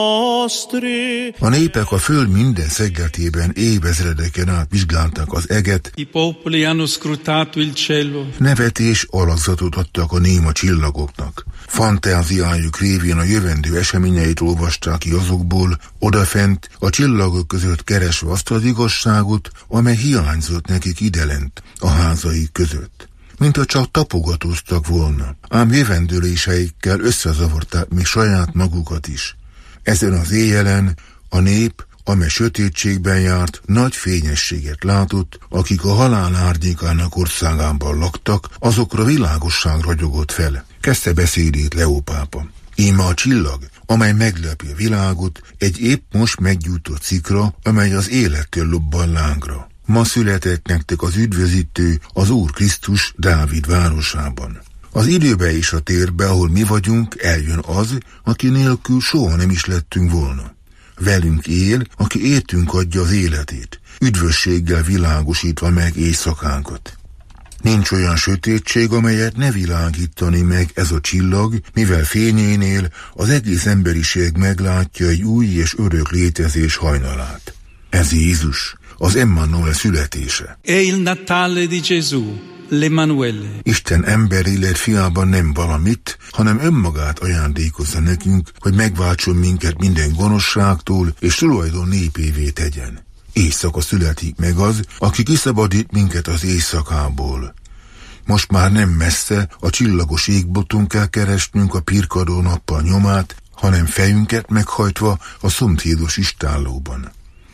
nostri. A népek a föld minden szegletében évezredeken át vizsgálták az eget. I popoli hanno scrutato il cielo. Nevetés alakzatot adtak a néma csillagoknak. Fantáziájuk révén a jövendő eseményeit olvasták ki azokból, odafent, a csillagok között keresve azt az igazságot, amely hiányzott nekik idelent, a házaik között. Mintha csak tapogatóztak volna, ám jövendőléseikkel összezavarták még saját magukat is. Ezen az éjjelen a nép, amely sötétségben járt, nagy fényességet látott, akik a halál árnyékának országában laktak, azokra világosság ragyogott fel. Kezdte beszédét Leó pápa. Íme a csillag, amely meglepi a világot, egy épp most meggyújtott szikra, amely az élettől lobban lángra. Ma született nektek az üdvözítő, az Úr Krisztus Dávid városában. Az időbe és a térbe, ahol mi vagyunk, eljön az, aki nélkül soha nem is lettünk volna. Velünk él, aki értünk adja az életét, üdvösséggel világosítva meg éjszakánkat. Nincs olyan sötétség, amelyet ne világítani meg ez a csillag, mivel fényénél az egész emberiség meglátja egy új és örök létezés hajnalát. Ez Jézus, az Emmanuel születése. È il Natale di Gesù, l'Emanuele. Isten emberi lett fiában nem valamit, hanem önmagát ajándékozza nekünk, hogy megváltson minket minden gonoszságtól, és tulajdon népévé tegyen. Éjszaka születik meg az, aki kiszabadít minket az éjszakából. Most már nem messze, a csillagos égboton kell keresnünk a pirkadó nappal nyomát, hanem fejünket meghajtva a szomszédos istállóban.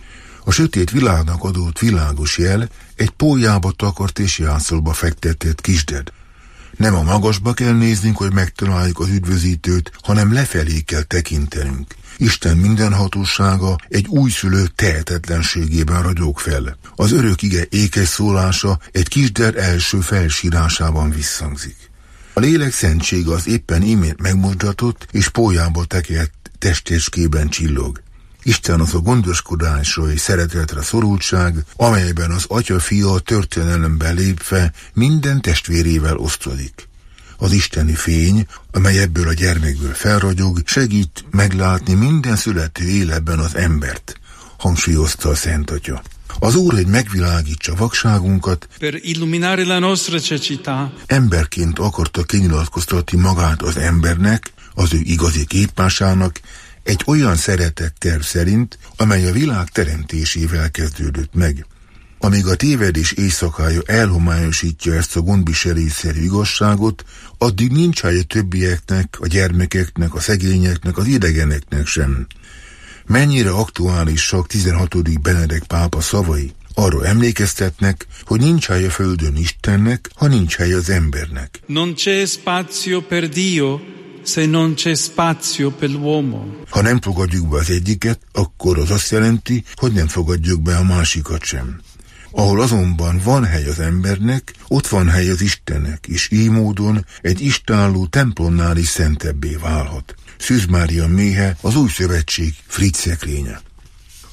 A sötét világnak adott világos jel egy pólyába takart és jászolba fektetett kisded. Nem a magasba kell néznünk, hogy megtaláljuk az üdvözítőt, hanem lefelé kell tekintenünk. Isten mindenhatósága egy újszülött tehetetlenségében ragyog fel. Az örök ige ékes szólása egy kisder első felsírásában visszhangzik. A lélek szentsége az éppen imént megmozdatott és pólyába tekert testecskében csillog. Isten az a gondoskodásra és szeretetre szorultság, amelyben az Atya-Fia a történelemben lépve minden testvérével osztodik. Az isteni fény, amely ebből a gyermekből felragyog, segít meglátni minden születő életben az embert, hangsúlyozta a Szent Atya. Az Úr, hogy megvilágítsa vakságunkat, per illuminare la nostra cecità. Emberként akarta kinyilatkoztatni magát az embernek, az ő igazi képmásának, egy olyan szeretetterv szerint, amely a világ teremtésével kezdődött meg. Amíg a tévedés éjszakája elhomályosítja ezt a gondviselésszerű igazságot, addig nincs hely a többieknek, a gyermekeknek, a szegényeknek, az idegeneknek sem. Mennyire aktuálisak tizenhatodik Benedek pápa szavai? Arra emlékeztetnek, hogy nincs hely a földön Istennek, ha nincs hely az embernek. Non c'è spazio per Dio, se non c'è spazio per l'uomo. Ha nem fogadjuk be az egyiket, akkor az azt jelenti, hogy nem fogadjuk be a másikat sem. Ahol azonban van hely az embernek, ott van hely az Istennek, és így módon egy istálló templomnál is szentebbé válhat. Szűz Mária méhe, az Új Szövetség Fritz szekrénye.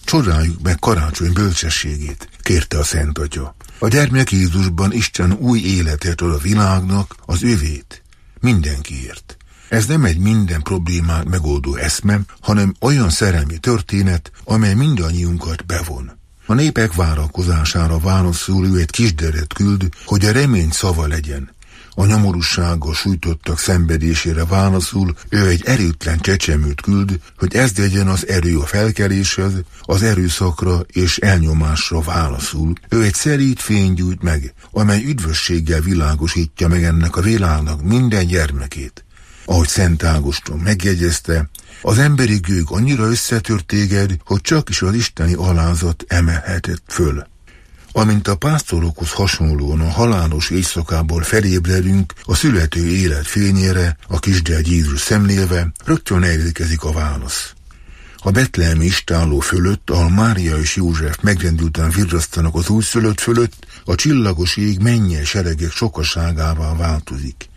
Csodáljuk meg karácsony bölcsességét, kérte a Szent Atya. A gyermek Jézusban Isten új életet ad a világnak, az övét, mindenkiért. Ez nem egy minden problémát megoldó eszme, hanem olyan szerelmi történet, amely mindannyiunkat bevon. A népek várakozására válaszul ő egy kisderet küld, hogy a remény szava legyen. A nyomorúsággal sújtottak szenvedésére válaszul ő egy erőtlen csecsemőt küld, hogy ez legyen az erő a felkeléshez, az erőszakra és elnyomásra válaszul. Ő egy szelíd fényt gyújt meg, amely üdvösséggel világosítja meg ennek a világnak minden gyermekét. Ahogy Szent Ágoston megjegyezte, az emberi gőg annyira összetört téged, hogy csak is az isteni alázat emelhetett föl. Amint a pásztorokhoz hasonlóan a halálos éjszakából felébredünk a születő élet fényére, a kisgyerek Jézus szemlélve, rögtön elérkezik a válasz. A betlehemi istálló fölött, ahol Mária és József megrendülten virrasztanak az újszülött fölött, a csillagos ég mennyei seregek sokaságává változik.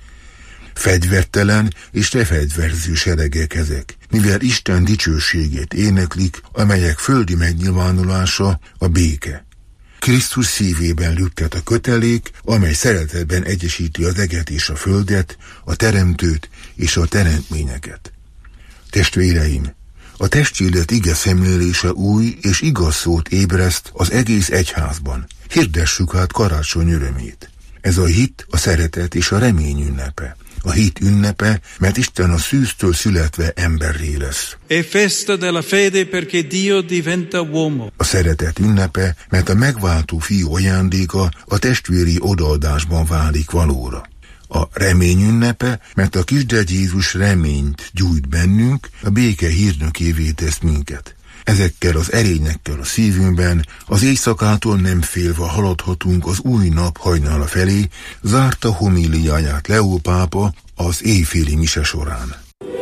Fegyvertelen és lefegyverző seregek ezek, mivel Isten dicsőségét éneklik, amelyek földi megnyilvánulása a béke. Krisztus szívében lüktet a kötelék, amely szeretetben egyesíti az eget és a földet, a teremtőt és a teremtményeket. Testvéreim, a testélet ige szemlélése új és igaz szót ébreszt az egész egyházban. Hirdessük hát karácsony örömét. Ez a hit, a szeretet és a remény ünnepe. A hit ünnepe, mert Isten a szűztől születve emberré lesz. È festa della fede perché Dio diventa uomo. A szeretet ünnepe, mert a megváltó fiú ajándéka a testvéri odaadásban válik valóra. A remény ünnepe, mert a kisgyerek Jézus reményt gyújt bennünk, a béke hírnökévé tesz minket. Ezekkel az erényekkel a szívünkben, az éjszakától nem félve haladhatunk az új nap hajnala felé, zárta homíliáját Leó pápa az éjféli mise során.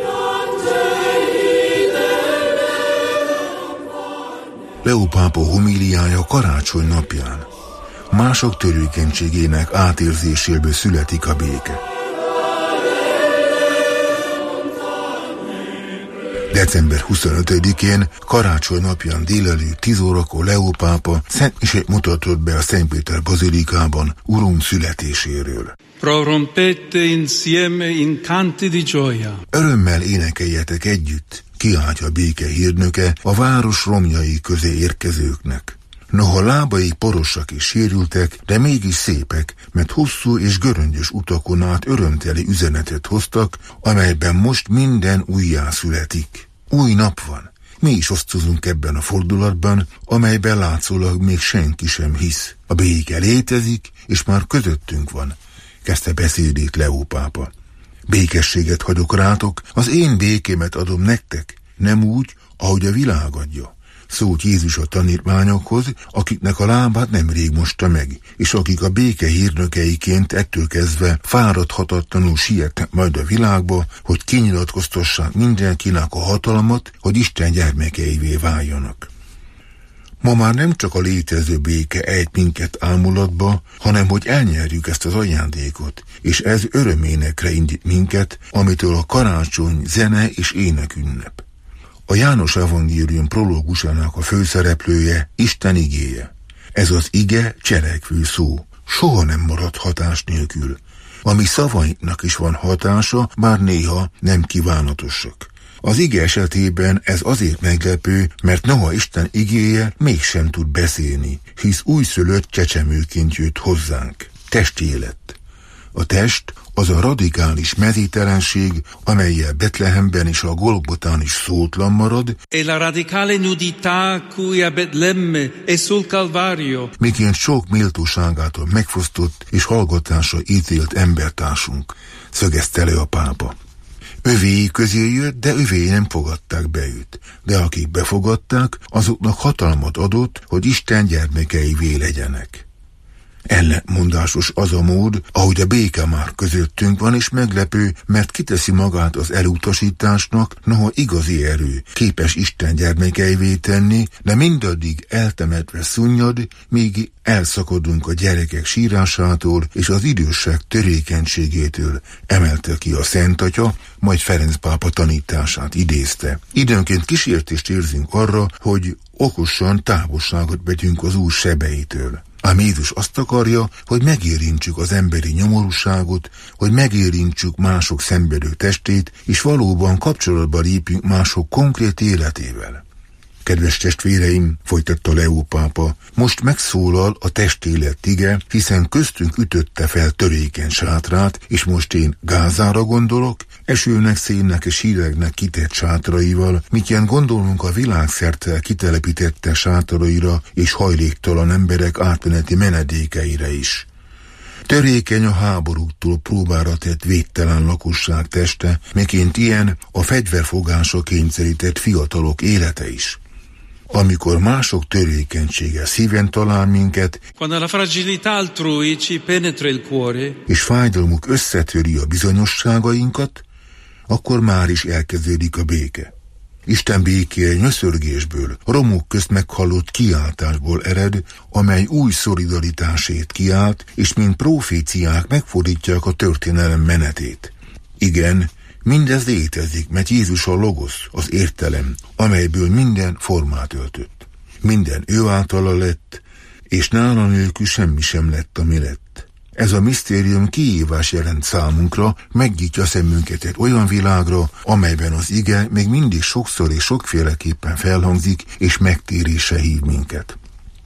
Leó pápa homíliája karácsony napján. Mások törőkenységének átérzéséből születik a béke. december huszonötödikén, karácsony napján délelőtt tíz órakor Leó pápa szentmisét mutatott be a Szent Péter bazilikában Urunk születéséről. Prorompete insieme in canti di gioia. Örömmel énekeljetek együtt, kiáltja a béke hírnöke a város romjai közé érkezőknek. Noha lábaik porosak és sérültek, de mégis szépek, mert hosszú és göröngyös utakon át örömteli üzenetet hoztak, amelyben most minden újjá születik. Új nap van. Mi is osztozunk ebben a fordulatban, amelyben látszólag még senki sem hisz. A béke létezik, és már közöttünk van, kezdte beszédét Leó pápa. Békességet hagyok rátok, az én békémet adom nektek, nem úgy, ahogy a világ adja. Szólt Jézus a tanítványokhoz, akiknek a lábát nemrég mosta meg, és akik a béke hírnökeiként ettől kezdve fáradhatatlanul sietnek majd a világba, hogy kinyilatkoztassák mindenkinek a hatalmat, hogy Isten gyermekeivé váljanak. Ma már nem csak a létező béke ejt minket ámulatba, hanem hogy elnyerjük ezt az ajándékot, és ez öröménekre indít minket, amitől a karácsony zene és énekünnep. A János evangélium prológusának a főszereplője Isten igéje. Ez az ige cselekvő szó, soha nem marad hatás nélkül. A mi szavainknak is van hatása, bár néha nem kívánatosak. Az ige esetében ez azért meglepő, mert noha Isten igéje mégsem tud beszélni, hisz újszülött csecsemőként jött hozzánk. Testi lett. A test az a radikális mezítelenség, amellyel Betlehemben és a Golgotán is szótlan marad, e la radicale nudità cui a Betlemme e sul Calvario. miként sok méltóságától megfosztott és hallgatásra ítélt embertársunk, szögezte le a pápa. Övéi közé jött, de övéi nem fogadták be őt, de akik befogadták, azoknak hatalmat adott, hogy Isten gyermekeivé legyenek. Ellentmondásos az a mód, ahogy a béke már közöttünk van, és meglepő, mert kiteszi magát az elutasításnak, noha igazi erő, képes Isten gyermekeivé tenni, de mindaddig eltemetve szunnyad, míg elszakadunk a gyerekek sírásától és az idősek törékenységétől, emelte ki a Szent Atya, majd Ferenc pápa tanítását idézte. Időnként kísértést érzünk arra, hogy okosan távolságot vegyünk az Úr sebeitől. Ám Jézus azt akarja, hogy megérintsük az emberi nyomorúságot, hogy megérintsük mások szenvedő testét, és valóban kapcsolatba lépjünk mások konkrét életével. Kedves testvéreim, folytatta Leó pápa, most megszólal a testélet ige, hiszen köztünk ütötte fel törékeny sátrát, és most én Gázára gondolok, esőnek, szélnek és hidegnek kitett sátraival, mikyen gondolunk a világszerte kitelepítette sátraira és hajléktalan emberek átmeneti menedékeire is. Törékeny a háborúktól próbára tett védtelen lakosság teste, miként ilyen a fegyverfogásra kényszerített fiatalok élete is. Amikor mások törékenysége szíven talál minket, és fájdalmuk összetöri a bizonyosságainkat, akkor már is elkezdődik a béke. Isten békéje nyöszörgésből, romok közt meghallott kiáltásból ered, amely új szolidaritásét kiált, és mint proféciák megfordítják a történelem menetét. Igen, mindez létezik, mert Jézus a logosz, az értelem, amelyből minden formát öltött. Minden ő általa lett, és nála nélkül semmi sem lett, ami lett. Ez a misztérium kihívás jelent számunkra, megnyitja szemünket egy olyan világra, amelyben az ige még mindig sokszor és sokféleképpen felhangzik, és megtérésre hív minket.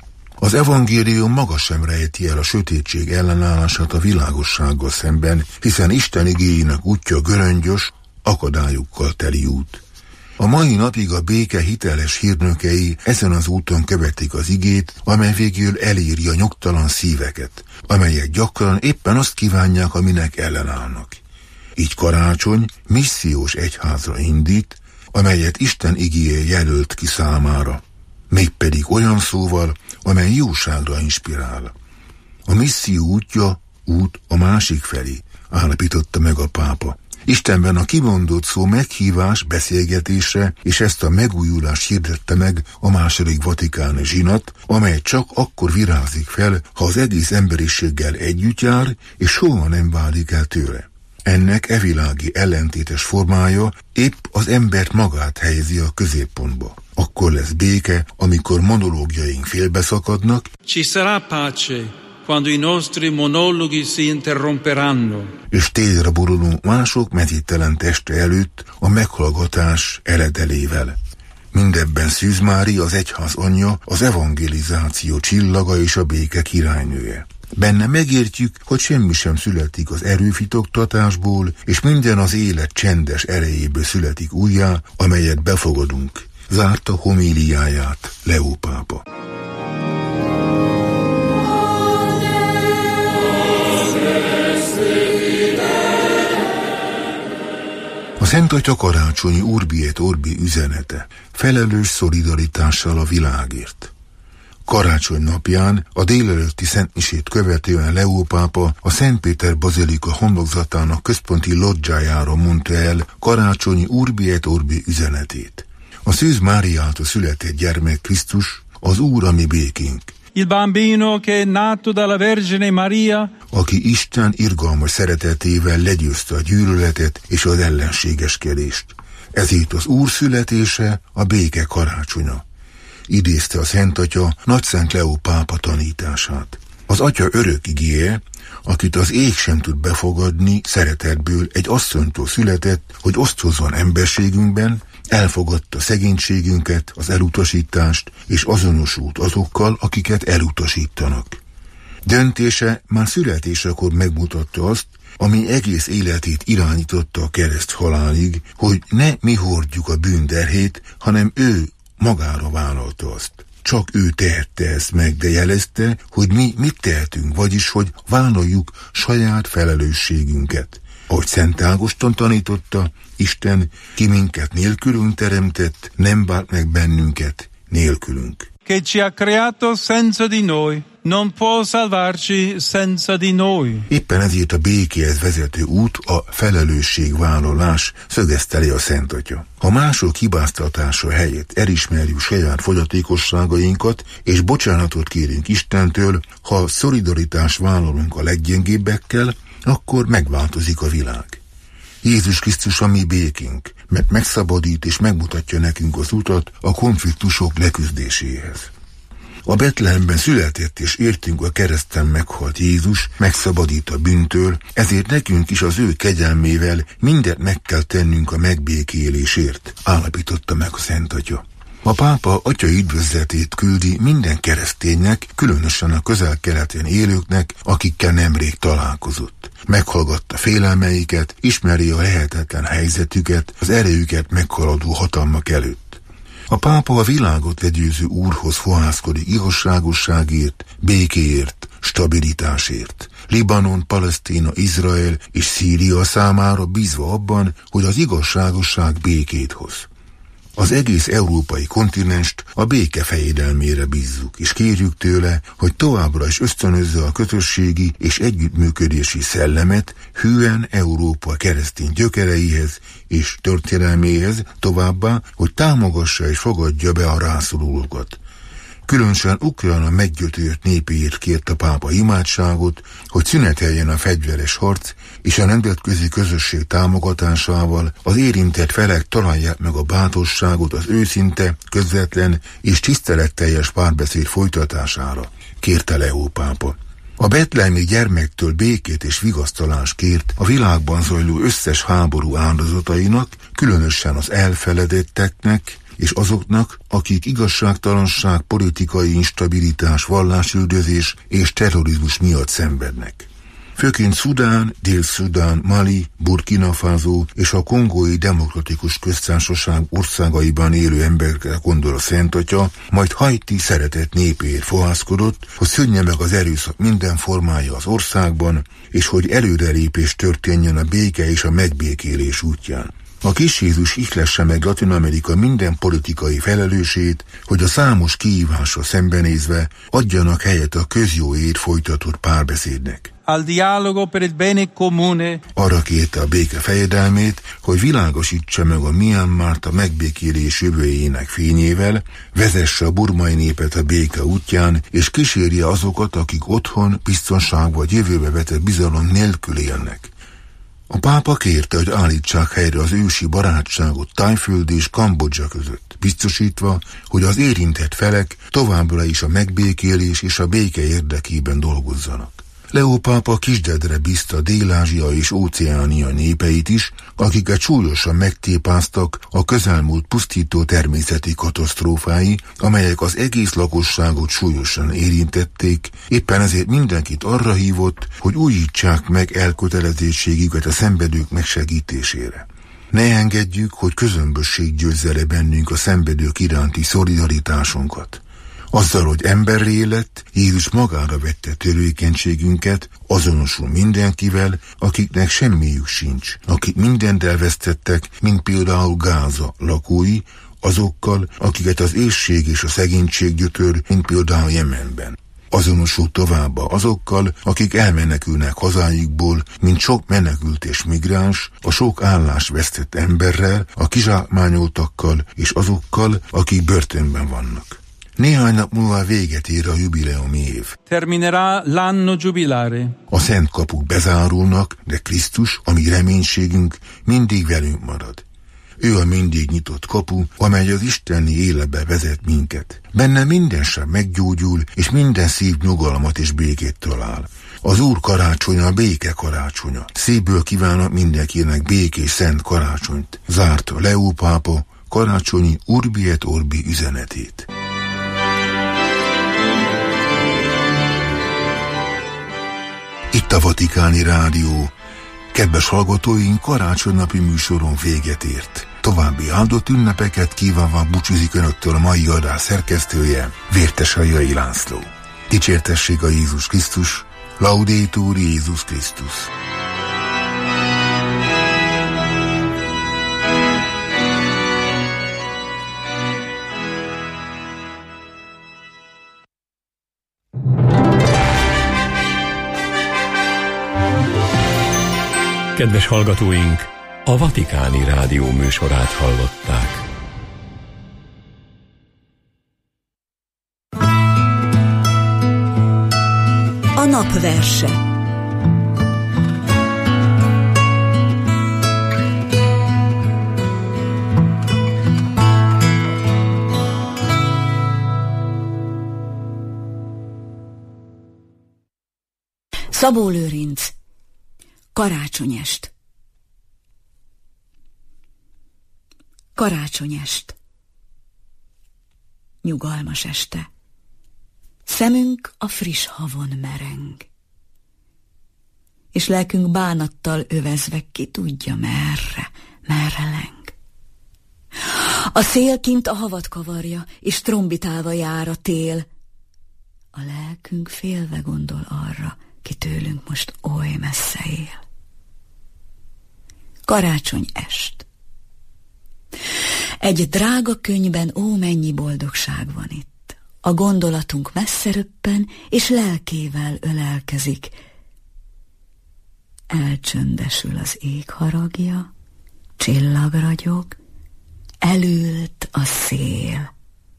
Az evangélium maga sem rejti el a sötétség ellenállását a világossággal szemben, hiszen Isten igéjének útja göröngyös, akadályokkal teli út. A mai napig a béke hiteles hírnökei ezen az úton követik az igét, amely végül eléri a nyugtalan szíveket, amelyek gyakran éppen azt kívánják, aminek ellenállnak. Így karácsony missziós egyházra indít, amelyet Isten igéje jelölt ki számára, mégpedig olyan szóval, amely jóságra inspirál. A misszió útja út a másik felé, állapította meg a pápa. Istenben a kimondott szó meghívás beszélgetésre, és ezt a megújulást hirdette meg a második vatikáni zsinat, amely csak akkor virázik fel, ha az egész emberiséggel együtt jár, és soha nem válik el tőle. Ennek evilági ellentétes formája épp az embert magát helyezi a középpontba. Akkor lesz béke, amikor monológiaink félbeszakadnak, Ci sarà pace quando i nostri monologhi si interromperanno. És térre borulunk mások mezítelen teste előtt a meghallgatás eredelével. Mindebben Szűz Mária, az egyház anyja, az evangelizáció csillaga és a béke királynője. Benne megértjük, hogy semmi sem születik az erőfitoktatásból, és minden az élet csendes erejéből születik újjá, amelyet befogadunk. Zárta homíliáját Leó pápa. A Szent Atya karácsonyi Urbi et Orbi üzenete, felelős szolidaritással a világért. Karácsony napján, a délelőtti szentmisét követően Leó pápa a Szent Péter bazilika homlokzatának központi lodzsájára mondta el karácsonyi Urbi et Orbi üzenetét. A Szűz Máriától született gyermek Krisztus, az Úr a mi békénk. Il bambino che è nato dalla Vergine Maria, aki Isten irgalmas szeretetével legyőzte a gyűlöletet és az ellenségeskedést. Ezért az Úr születése a béke karácsonya. Idézte a Szent Atya Nagyszent Leó pápa tanítását. Az Atya örök igéje, akit az ég sem tud befogadni, szeretetből egy asszonytól született, hogy osztozzon emberségünkben, elfogadta szegénységünket, az elutasítást, és azonosult azokkal, akiket elutasítanak. Döntése már születésekor megmutatta azt, ami egész életét irányította a kereszt halálig, hogy ne mi hordjuk a bűnterhét, hanem ő magára vállalta azt. Csak ő tehette ezt meg, de jelezte, hogy mi mit tehetünk, vagyis, hogy vállaljuk saját felelősségünket. Ahogy Szent Ágoston tanította, Isten, ki minket nélkülünk teremtett, nem bánt meg bennünket, nélkülünk. Che ci ha creato senza di noi, non può salvarci senza di noi. Éppen ezért a békéhez vezető út a felelősségvállalás, szögezte le a Szent Atya. Ha mások hibáztatása helyett elismerjük saját fogyatékosságainkat, és bocsánatot kérünk Istentől, ha szolidaritást vállalunk a leggyengébbekkel, akkor megváltozik a világ. Jézus Krisztus a mi békénk, mert megszabadít és megmutatja nekünk az utat a konfliktusok leküzdéséhez. A Betlehemben született és értünk a kereszten meghalt Jézus megszabadít a bűntől, ezért nekünk is az ő kegyelmével mindent meg kell tennünk a megbékélésért, állapította meg a Szent Atya. A pápa atyai üdvözletét küldi minden kereszténynek, különösen a közel-keleten élőknek, akikkel nemrég találkozott. Meghallgatta félelmeiket, ismeri a lehetetlen helyzetüket, az erejüket meghaladó hatalmak előtt. A pápa a világot legyőző úrhoz fohászkodik igazságosságért, békéért, stabilitásért. Libanon, Palesztina, Izrael és Szíria számára bízva abban, hogy az igazságosság békét hoz. Az egész európai kontinenst a béke fejedelmére bízzuk, és kérjük tőle, hogy továbbra is ösztönözze a közösségi és együttműködési szellemet hűen Európa keresztény gyökereihez és történelméhez, továbbá, hogy támogassa és fogadja be a rászorulókat. Különösen Ukrajna meggyötört népéért kért a pápa imádságot, hogy szüneteljen a fegyveres harc, és a nemzetközi közösség támogatásával az érintett felek találják meg a bátorságot az őszinte, közvetlen és tiszteletteljes párbeszéd folytatására, kérte Leó pápa. A betlehemi gyermektől békét és vigasztalást kért a világban zajló összes háború áldozatainak, különösen az elfeledetteknek, és azoknak, akik igazságtalanság, politikai instabilitás, vallásüldözés és terrorizmus miatt szenvednek. Főként Szudán, Dél-Szudán, Mali, Burkina Faso és a Kongói Demokratikus Köztársaság országaiban élő emberekre gondol a Szent Atya, majd Haiti szeretett népéért fohászkodott, hogy szűnje meg az erőszak minden formája az országban, és hogy előrelépés történjen a béke és a megbékélés útján. A kis Jézus ihlesse meg Latin-Amerika minden politikai felelősét, hogy a számos kihívásra szembenézve adjanak helyet a közjóért folytatott párbeszédnek. Al dialogo per il bene comune. Arra kérte a béke fejedelmét, hogy világosítsa meg a Myanmart a megbékélés jövőjének fényével, vezesse a burmai népet a béke útján, és kísérje azokat, akik otthon, biztonság vagy jövőbe vetett bizalom nélkül élnek. A pápa kérte, hogy állítsák helyre az ősi barátságot Tájföld és Kambodzsa között, biztosítva, hogy az érintett felek továbbra is a megbékélés és a béke érdekében dolgozzanak. Leó pápa Kisdedre bízta Dél-Ázsia és Óceánia népeit is, akiket súlyosan megtépáztak a közelmúlt pusztító természeti katasztrófái, amelyek az egész lakosságot súlyosan érintették, éppen ezért mindenkit arra hívott, hogy újítsák meg elkötelezettségüket a szenvedők megsegítésére. Ne engedjük, hogy közömbösség győzze le bennünk a szenvedők iránti szolidaritásunkat. Azzal, hogy emberré lett, Jézus magára vette törékenységünket, azonosul mindenkivel, akiknek semmiük sincs, akik mindent elvesztettek, mint például Gáza lakói, azokkal, akiket az éhség és a szegénység gyötör, mint például Jemenben. Azonosul továbbá azokkal, akik elmenekülnek hazájukból, mint sok menekült és migráns, a sok állás vesztett emberrel, a kizsákmányoltakkal és azokkal, akik börtönben vannak. Néhány nap múlva véget ér a jubileumi év. Terminerà l'anno giubilare. A szent kapuk bezárulnak, de Krisztus, a mi reménységünk, mindig velünk marad. Ő a mindig nyitott kapu, amely az isteni életbe vezet minket. Benne minden sem meggyógyul, és minden szív nyugalmat és békét talál. Az Úr karácsonya a béke karácsonya. Szívből kívánok mindenkinek békés szent karácsonyt. Zárta Leó pápa karácsonyi Urbi et Orbi üzenetét. Itt a Vatikáni Rádió. Kedves hallgatóink, karácsonynapi műsoron véget ért. További áldott ünnepeket kívánva búcsúzik önöktől a mai adás szerkesztője, Vértes Aljai László. Dicsértessék a Jézus Krisztus, Laudetur Jézus Krisztus. Kedves hallgatóink, a Vatikáni Rádió műsorát hallották. A napverse. Szabó Lőrinc, karácsonyest. Karácsonyest. Nyugalmas este. Szemünk a friss havon mereng, és lelkünk bánattal övezve ki tudja merre, merre leng. A szél kint a havat kavarja, és trombitálva jár a tél. A lelkünk félve gondol arra, ki tőlünk most oly messze él. Karácsony est. Egy drága könyvben ó, mennyi boldogság van itt. A gondolatunk messze röppen, és lelkével ölelkezik. Elcsöndesül az ég haragja, csillag ragyog, elült a szél,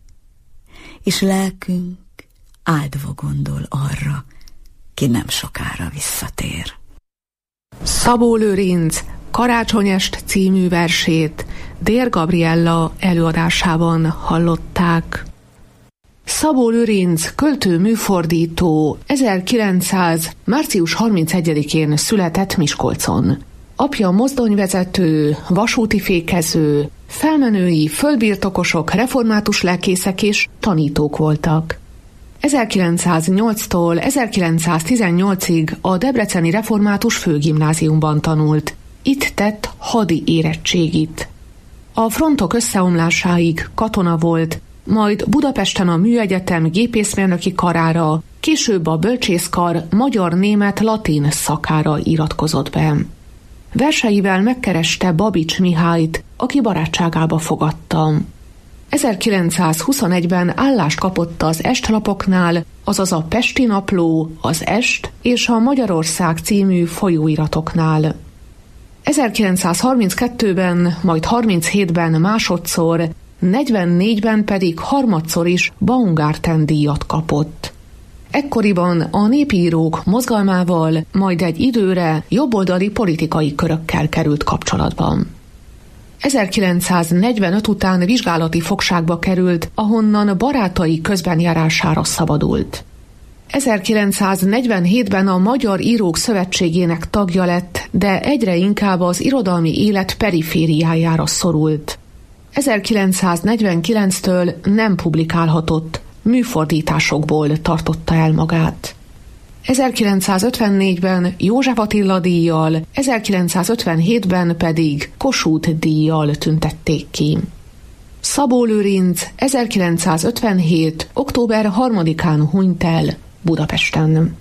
és lelkünk áldva gondol arra, ki nem sokára visszatér. Szabó Lőrinc Karácsonyest című versét Dér Gabriella előadásában hallották. Szabó Lőrinc költő műfordító ezerkilencszáz. március harmincegyedikén született Miskolcon. Apja mozdonyvezető, vasúti fékező, felmenői, földbirtokosok, református lelkészek és tanítók voltak. ezerkilencszáznyolctól ezerkilencszáztizennyolcig a Debreceni Református Főgimnáziumban tanult. Itt tett hadi érettségit. A frontok összeomlásáig katona volt, majd Budapesten a Műegyetem gépészmérnöki karára, később a bölcsészkar magyar-német-latin szakára iratkozott be. Verseivel megkereste Babics Mihályt, aki barátságába fogadta. ezerkilencszázhuszonegyben állást kapott az Estlapoknál, azaz a Pesti Napló, az Est és a Magyarország című folyóiratoknál. ezerkilencszázharminckettőben, majd harminchétben másodszor, negyvennégyben pedig harmadszor is Baumgarten-díjat kapott. Ekkoriban a népírók mozgalmával, majd egy időre jobboldali politikai körökkel került kapcsolatban. ezerkilencszáznegyvenöt után vizsgálati fogságba került, ahonnan barátai közbenjárására szabadult. ezerkilencszáznegyvenhétben a Magyar Írók Szövetségének tagja lett, de egyre inkább az irodalmi élet perifériájára szorult. ezerkilencszáznegyvenkilenctől nem publikálhatott, műfordításokból tartotta el magát. ezerkilencszázötvennégyben József Attila díjjal, ezerkilencszázötvenhétben pedig Kossuth díjjal tüntették ki. Szabó Lőrinc ezerkilencszázötvenhét. október harmadikán hunyt el Budapesten.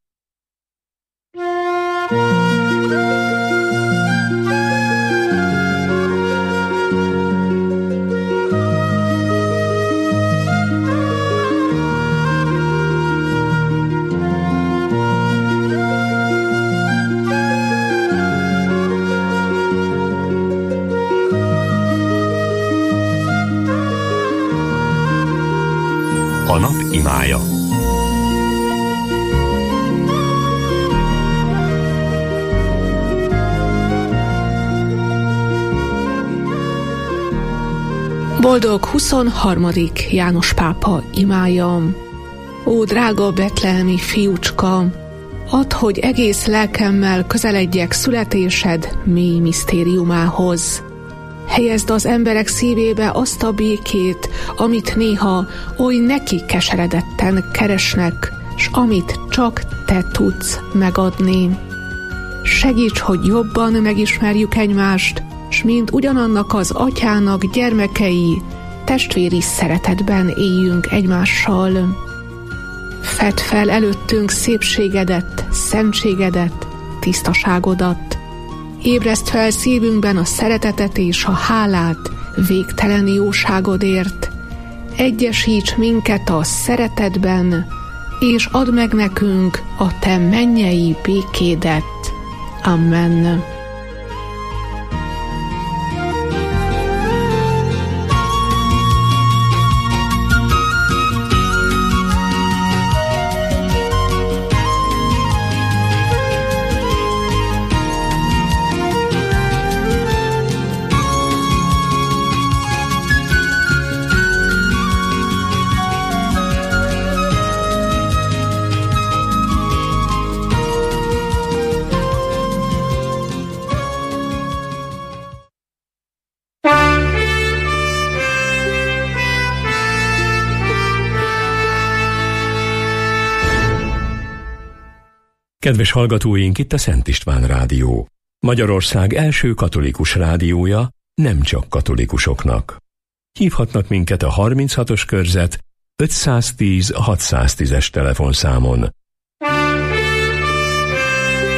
A nap imája. Boldog huszonharmadik János pápa imája. Ó, drága betlehemi fiúcska, add, hogy egész lelkemmel közeledjek születésed mély misztériumához. Helyezd az emberek szívébe azt a békét, amit néha oly neki keseredetten keresnek, s amit csak te tudsz megadni. Segíts, hogy jobban megismerjük egymást, s mint ugyanannak az atyának gyermekei, testvéri szeretetben éljünk egymással. Fedd fel előttünk szépségedet, szentségedet, tisztaságodat. Ébreszt fel szívünkben a szeretetet és a hálát végtelen jóságodért. Egyesíts minket a szeretetben, és add meg nekünk a te mennyei békédet. Amen. Kedves hallgatóink, itt a Szent István Rádió. Magyarország első katolikus rádiója, nem csak katolikusoknak. Hívhatnak minket a harminchatos körzet ötszáztíz hatszáztízes telefonszámon.